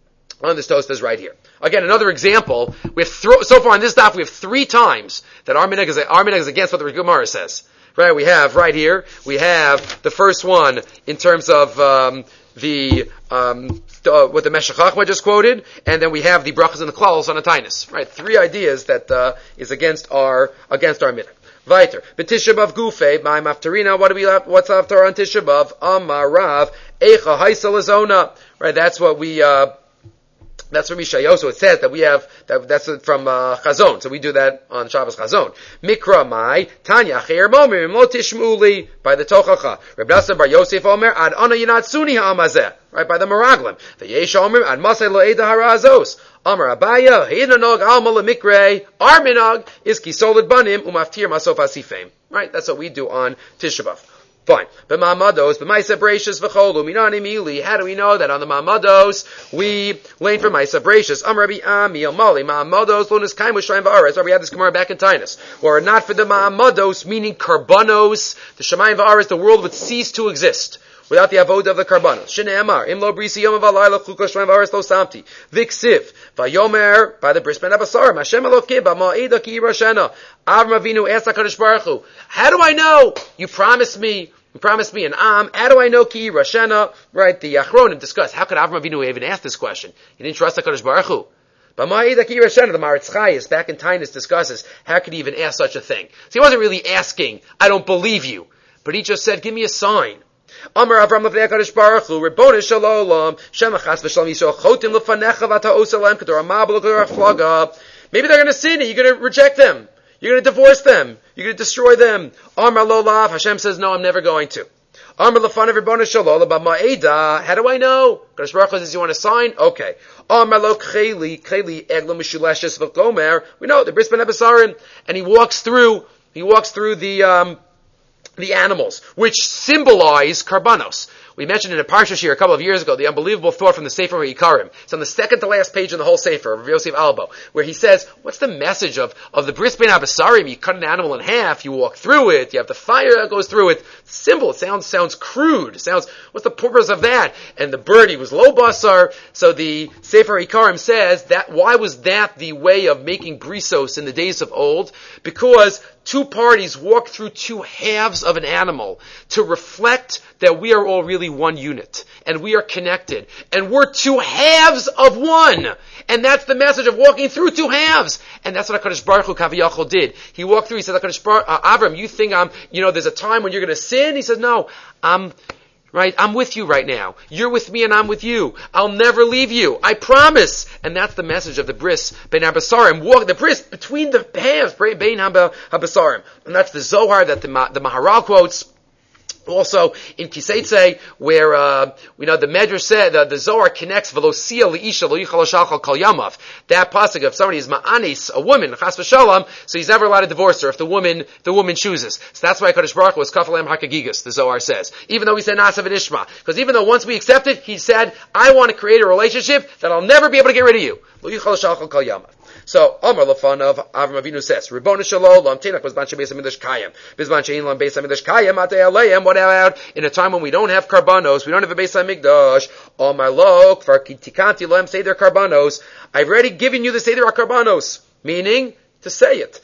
on this Tosfos right here. Again, another example, we have thro- so far on this daf, we have three times that our minhag is, our minhag is against what the Gemara says. Right, we have right here, we have the first one in terms of, um, the, um, Uh, what the Meshech Chachma just quoted, and then we have the brachas and the klalos on a tainus. Right, three ideas that uh, is against our against our minhag. Weiter, b'Tisha B'Av Gufei, my maftarina. What do we have? What's after on Tisha B'Av? Amar Rav Eicha Haisa Lazona. Right, that's what we. Uh, That's from Yeshayahu, so it says that we have, that, that's from uh, Chazon, so we do that on Shabbos Chazon. Mikra Mai, Tanya, Cheir Momir, Mo Tishmuli, by the Tochacha. Reb Nassan Bar Yosef Omer, Ad Ana Yinatsuni Ha'amazeh, right, by the Meraglim. The Yesh Omer, Ad Masay Lo'eda Harazos. Amar Abaya, Heinanog Alma Lemikre, our minhag is Kisolid Banim, Umaftir Masof Asifim. Right, that's what we do on Tisha B'Av. Fine. But Ma'amados, but Maisa Bracious v'cholu, Minani Mili. How do we know that on the Ma'amados we lane for Maisa Bracious? Am Rabbi Ami, Mali, Ma'amados, Lunas Kaim, Shayim V'aretz. We have this Gemara back in Tainus. Or not for the Ma'amados, meaning Karbanos, the Shemayim V'aretz, the world would cease to exist without the avodah of the karbanos. Shnei Amar, Im lo brisi yom v'alayla chukah shmayim v'aretz lo samti. V'ksiv, v'yomer, by the bris ben abasarim, Hashem Elokim, b'ma'ida ki yirashena. Avram Avinu asked HaKadosh Baruch Hu, how do I know? You promised me, you promised me an Am. How do I know ki yirashena? Right, the Achronim discuss, how could Avram Avinu even ask this question? He didn't trust HaKadosh Baruch Hu. B'ma'ida ki yirashena, the Maritz Chayes, back in Tainus, discusses, how could he even ask such a thing? So he wasn't really asking, I don't believe you. But he just said, give me a sign. Amar Avram Lefnei HaKadosh Baruch Hu, Ribbon Shalom, Shemachas v'Shalom Yisrael, Chotim Lefanecha V'ata Osalem Kedor Amabel Kedor Aflaga. Maybe they're going to sin, and you're going to reject them. You're going to divorce them. You're going to destroy them. Amar Lolav, Hashem says, no, I'm never going to. Amar Lefanav Ribbon Shalom, B'ma'eda, how do I know? HaKadosh Baruch Hu says, you want a sign? Okay. Amar Lo Cheli, Cheli Egla Mishuleshes V'Gomer. We know, the Bris Ben Abasarim, and he walks through, he walks through the, um, the animals, which symbolize karbanos. We mentioned in a parsha here a couple of years ago the unbelievable thought from the Sefer Yikarim. It's on the second to last page in the whole Sefer of Yosef Albo, where he says, what's the message of, of the bris ben abasarim? You cut an animal in half, you walk through it, you have the fire that goes through it. Symbol, it sounds, sounds crude. It sounds, what's the purpose of that? And the birdie was low basar. So the Sefer Yikarim says that, why was that the way of making brisos in the days of old? Because two parties walk through two halves of an animal to reflect that we are all really one unit, and we are connected, and we're two halves of one. And that's the message of walking through two halves. And that's what HaKadosh Baruch Hu Kaviyachol did. He walked through, he said, HaKadosh Baruch, uh, Avram, you think I'm, you know, there's a time when you're going to sin? He said, no, I'm, right, I'm with you right now. You're with me and I'm with you. I'll never leave you. I promise. And that's the message of the bris ben habasarim. Walk the bris between the halves, ben habasarim. And that's the Zohar that the, the Maharal quotes. Also in Kiseitze, where uh, we know the Medrash said the, the Zohar connects velosia liisha lo yichal shalchal kol yamav. That pasuk, if somebody is ma'anis, a woman, chas v'shalom, so he's never allowed to divorce her if the woman the woman chooses. So that's why Kadosh Baruch Hu was kafalem hakagigas. The Zohar says, even though he said nasav and ishma, because even though once we accept it, he said, I want to create a relationship that I'll never be able to get rid of you. Lo yichal shalchal kol yamav. So, Amar Lefanav, Avram Avinu says, Ribbon Shalom, Tinak was Banche Beis HaMikdash Kayim. Bizman Shein Lam Beis HaMikdash Kayim, Atei Aleim, what about in a time when we don't have karbanos, we don't have a Beis HaMikdash, Amar Lo, Kvar Tikanti Lem Seder Karbanos, I've already given you the Seder HaKarbanos, meaning, to say it.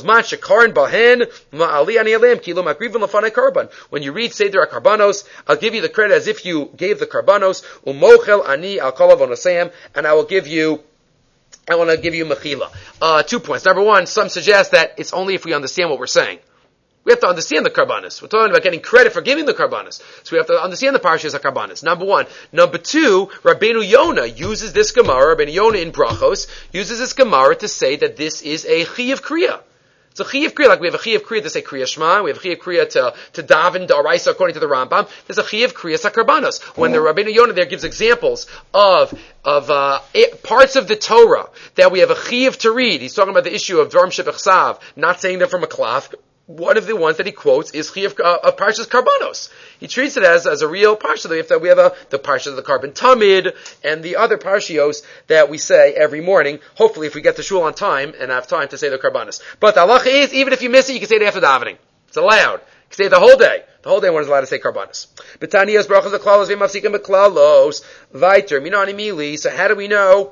When you read Seder HaKarbanos, I'll give you the credit as if you gave the Karbanos, umochel ani al kol avonosayim, and I will give you I want to give you mechila. Uh, two points. Number one, some suggest that it's only if we understand what we're saying. We have to understand the karbanos. We're talking about getting credit for giving the karbanos. So we have to understand the parashas of karbanos. Number one. Number two, Rabbeinu Yonah uses this Gemara, Rabbeinu Yonah in Brachos, uses this Gemara to say that this is a Chiyav Kriya. It's a Chiyav Kriya, like we have a Chiyav Kriya to say Kriya Shema, we have a Chiyav Kriya to, to daven, Daraisa, according to the Rambam. There's a Chiyav Kriya Sakarbanos. When the Rabbeinu Yonah there gives examples of, of, uh, it, parts of the Torah that we have a Chiyav to read. He's talking about the issue of Dvarim Shebechsav, not saying them from a klaf. One of the ones that he quotes is Chiyav uh, of Parshas Karbanos. He treats it as, as a real parsha. We have, to, we have a, the Parsha of the Karban Tamid and the other parshios that we say every morning. Hopefully, if we get to shul on time and have time to say the Karbanos. But the halacha is, even if you miss it, you can say it after davening. It's allowed. You can say it the whole day. The whole day one is allowed to say Karbanos. Betanias brachos aklalos v'mafsikim beklalos v'iter minani mili. So how do we know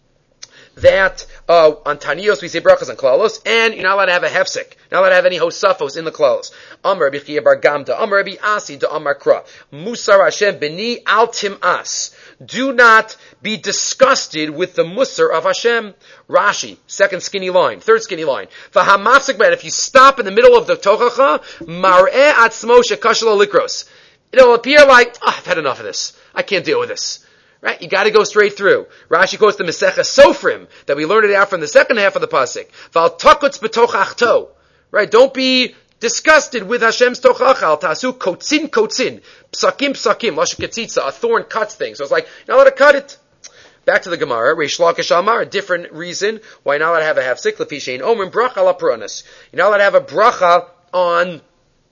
that uh, on Tanios we say brachas and klalos, and you're not allowed to have a hefsek, you're not allowed to have any hosafos in the klalos. Amar Rabbi Chiya bar Gamda, Amar Rabbi Asi da Amar Kra, Musar Hashem b'ni al tim'as. Do not be disgusted with the musar of Hashem. Rashi, second skinny line, third skinny line. V'hamafsek ben, if you stop in the middle of the tochacha, mar'eh atzmo shekashlo likros. It'll appear like, oh, I've had enough of this. I can't deal with this. Right? You gotta go straight through. Rashi quotes the Masechah Sofrim, that we learned it out from the second half of the pasuk. Val takutz b'toch achto. Right? Don't be disgusted with Hashem's tochacha. Al tasu kotzin kotzin. Psakim psakim. Lashon ketzitza. A thorn cuts things. So it's like, you're not allowed to cut it. Back to the Gemara. Reish Lakish Amar, a different reason why you're not allowed to have a half-sik. Lefi shein omrim bracha la puranas. You're not allowed to have a bracha on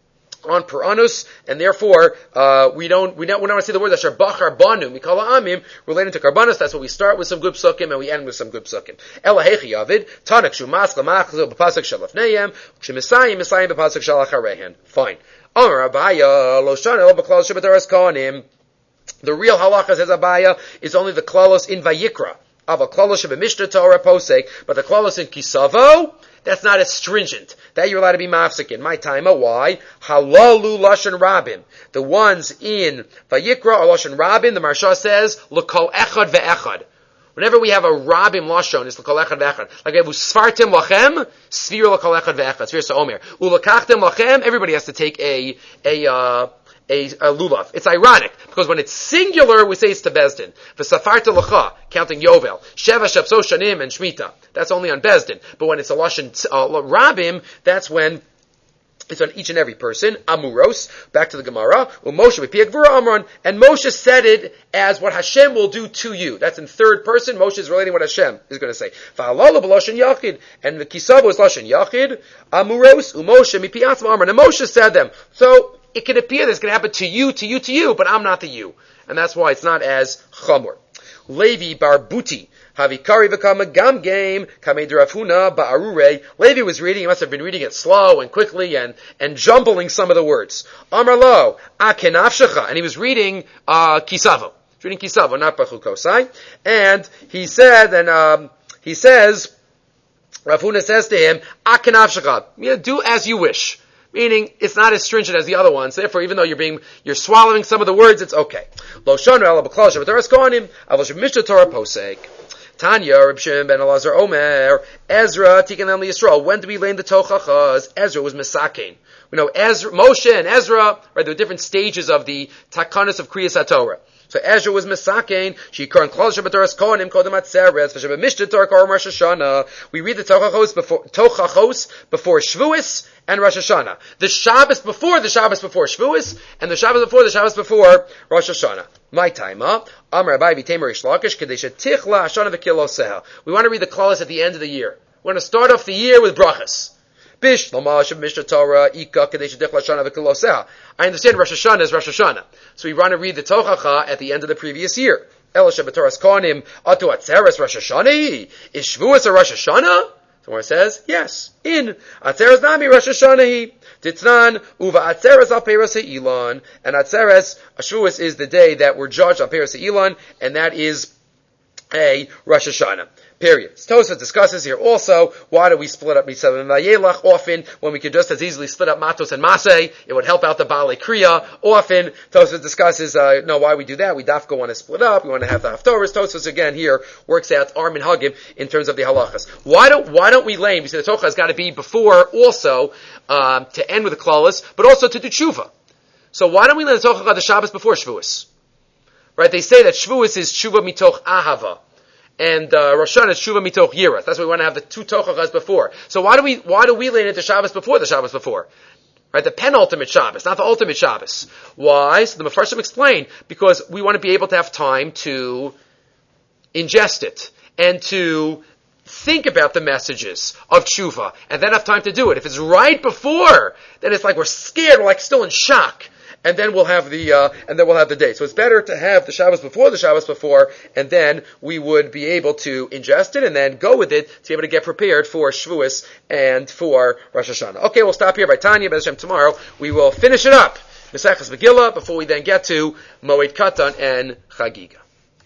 on Puranus, and therefore, uh, we don't, we don't, we don't want to see the word Asher Bachar Banu, Mikala Amim, related to Karbanos. That's what we start with some good psukim, and we end with some good psukim. Ela Hechi Yavid, Tanak Shumas, Lamachzu, B'Pasuk Shalafneyem, Shemisayim, Misayim, B'Pasuk Shalacharehem. Fine. Amar Abaya, Loshana, El B'Klal Shabataras Kohanim. The real halacha, says Abaya, is only the klalos in Vayikra. Of a klalos of a Mishnah Torah posek, but the klalos in Kisavo, that's not as stringent. That you're allowed to be mafsik in. My time, why? Halalu Lashon Rabim. The ones in Vayikra or Lashon Rabim, the Marsha says, L'kol echad ve'echad. Whenever we have a Rabim Lashon, it's L'kol echad ve'echad. Like we have Usfartim Lachem, Svir L'kol echad ve'echad. Svir Sa'omer. Ulakachtim Lachem, everybody has to take a, a, uh, A, a lulav. It's ironic, because when it's singular, we say it's to Bezdin. V'safarta l'cha, counting Yovel. Sheva shapso shanim and Shemitah. That's only on Bezdin. But when it's a Lashon uh, Rabim, that's when it's on each and every person. Amuros, back to the Gemara. Moshe b'piak v'ra amron, and Moshe said it as what Hashem will do to you. That's in third person. Moshe is relating what Hashem is going to say. V'halala b'lashon yachid, and the kisavo is Lashon yachid. Amuros, u'Moshe mipiatzma amron, and Moshe said them. So, it can appear that it's going to happen to you, to you, to you, but I'm not the you. And that's why it's not as chamor. Levi Barbuti, Havikari v'kama gam game, Kamei Rafuna ba'arure. Levi was reading, he must have been reading it slow and quickly and, and jumbling some of the words. Amar lo, akenafshecha, and he was reading, uh, Kisavo. He's reading Kisavo, not Bachukosai. And he said, and, um, he says, Rafuna says to him, akenafshecha, you know, do as you wish. Meaning, it's not as stringent as the other ones. Therefore, even though you're being, you're swallowing some of the words, it's okay. Lo shonu ela b'klal shabataras kohanim, avol sheb'mishnah Torah posek. Tanya, Reb Shimon ben Elazar Omer, Ezra, Tikkun Em Yisrael. When do we learn the tochachas? Ezra was Mesakein. We know Ezra, Moshe and Ezra, right, there were different stages of the takanas of Kriyas HaTorah. So Ezra was Mesakein, Shikar and Klal Shabataras Kohanim, Kodem Atzeres, V'Shabbat Mishnah Torah Koram Rosh Hashanah. We read the tochachos before, tochachos before Shavuos and Rosh Hashanah. The Shabbos before the Shabbos before Shavuos, and the Shabbos before the Shabbos before Rosh Hashanah. My time, huh? Amar Abai V'Tamer Rish Lakish, Kadesh Tichla Hashanah V'Kiloseha. We want to read the klalos at the end of the year. We want to start off the year with brachas. Bish Lamash of Mishnah Torah Ika Kadesh Tichla Hashanah V'Kiloseha. I understand Rosh Hashanah is Rosh Hashanah, so we want to read the Tochacha at the end of the previous year. El Shabataras Kohanim Atu Atzeres Rosh Hashanah. Is Shavuos a Rosh Hashanah? So where it says, yes, in Atzeres Nami Rosh Hashanah. Titnan uva Atzeres al Peiros Elon, and Atzeres Shavuos is the day that we're judged on Peiros Elon, and that is a Rosh Hashanah. Period. Tosfos discusses here also, why do we split up Mitzvah and Vayelach? Often, when we could just as easily split up Matos and Masei, it would help out the Baalei Kriya. Often, Tosfos discusses, uh, no, why we do that? We dafka want to split up, we want to have the Haftorahs. Tosfos again here works out our minhagim in terms of the halachas. Why don't, why don't we lane? We say the Tocha has got to be before also, um, to end with the Klalas, but also to do Tshuva. So why don't we lane the Tocha the Shabbos before Shavuos? Right? They say that Shavuos is Tshuva mitoch Ahava. And uh, Rosh Hashanah is Tshuva mitoch Yirah. That's why we want to have the two tochachas before. So why do we why do we lean into Shabbos before the Shabbos before? Right, the penultimate Shabbos, not the ultimate Shabbos. Why? So the Mefarshim explain, because we want to be able to have time to ingest it and to think about the messages of Tshuva, and then have time to do it. If it's right before, then it's like we're scared, we're like still in shock. And then we'll have the, uh, and then we'll have the date. So it's better to have the Shabbos before the Shabbos before, and then we would be able to ingest it and then go with it to be able to get prepared for Shavuos and for Rosh Hashanah. Okay, we'll stop here by Tanya. B'ez Hashem, tomorrow we will finish it up. Maseches Megillah before we then get to Moed Katan and Chagiga.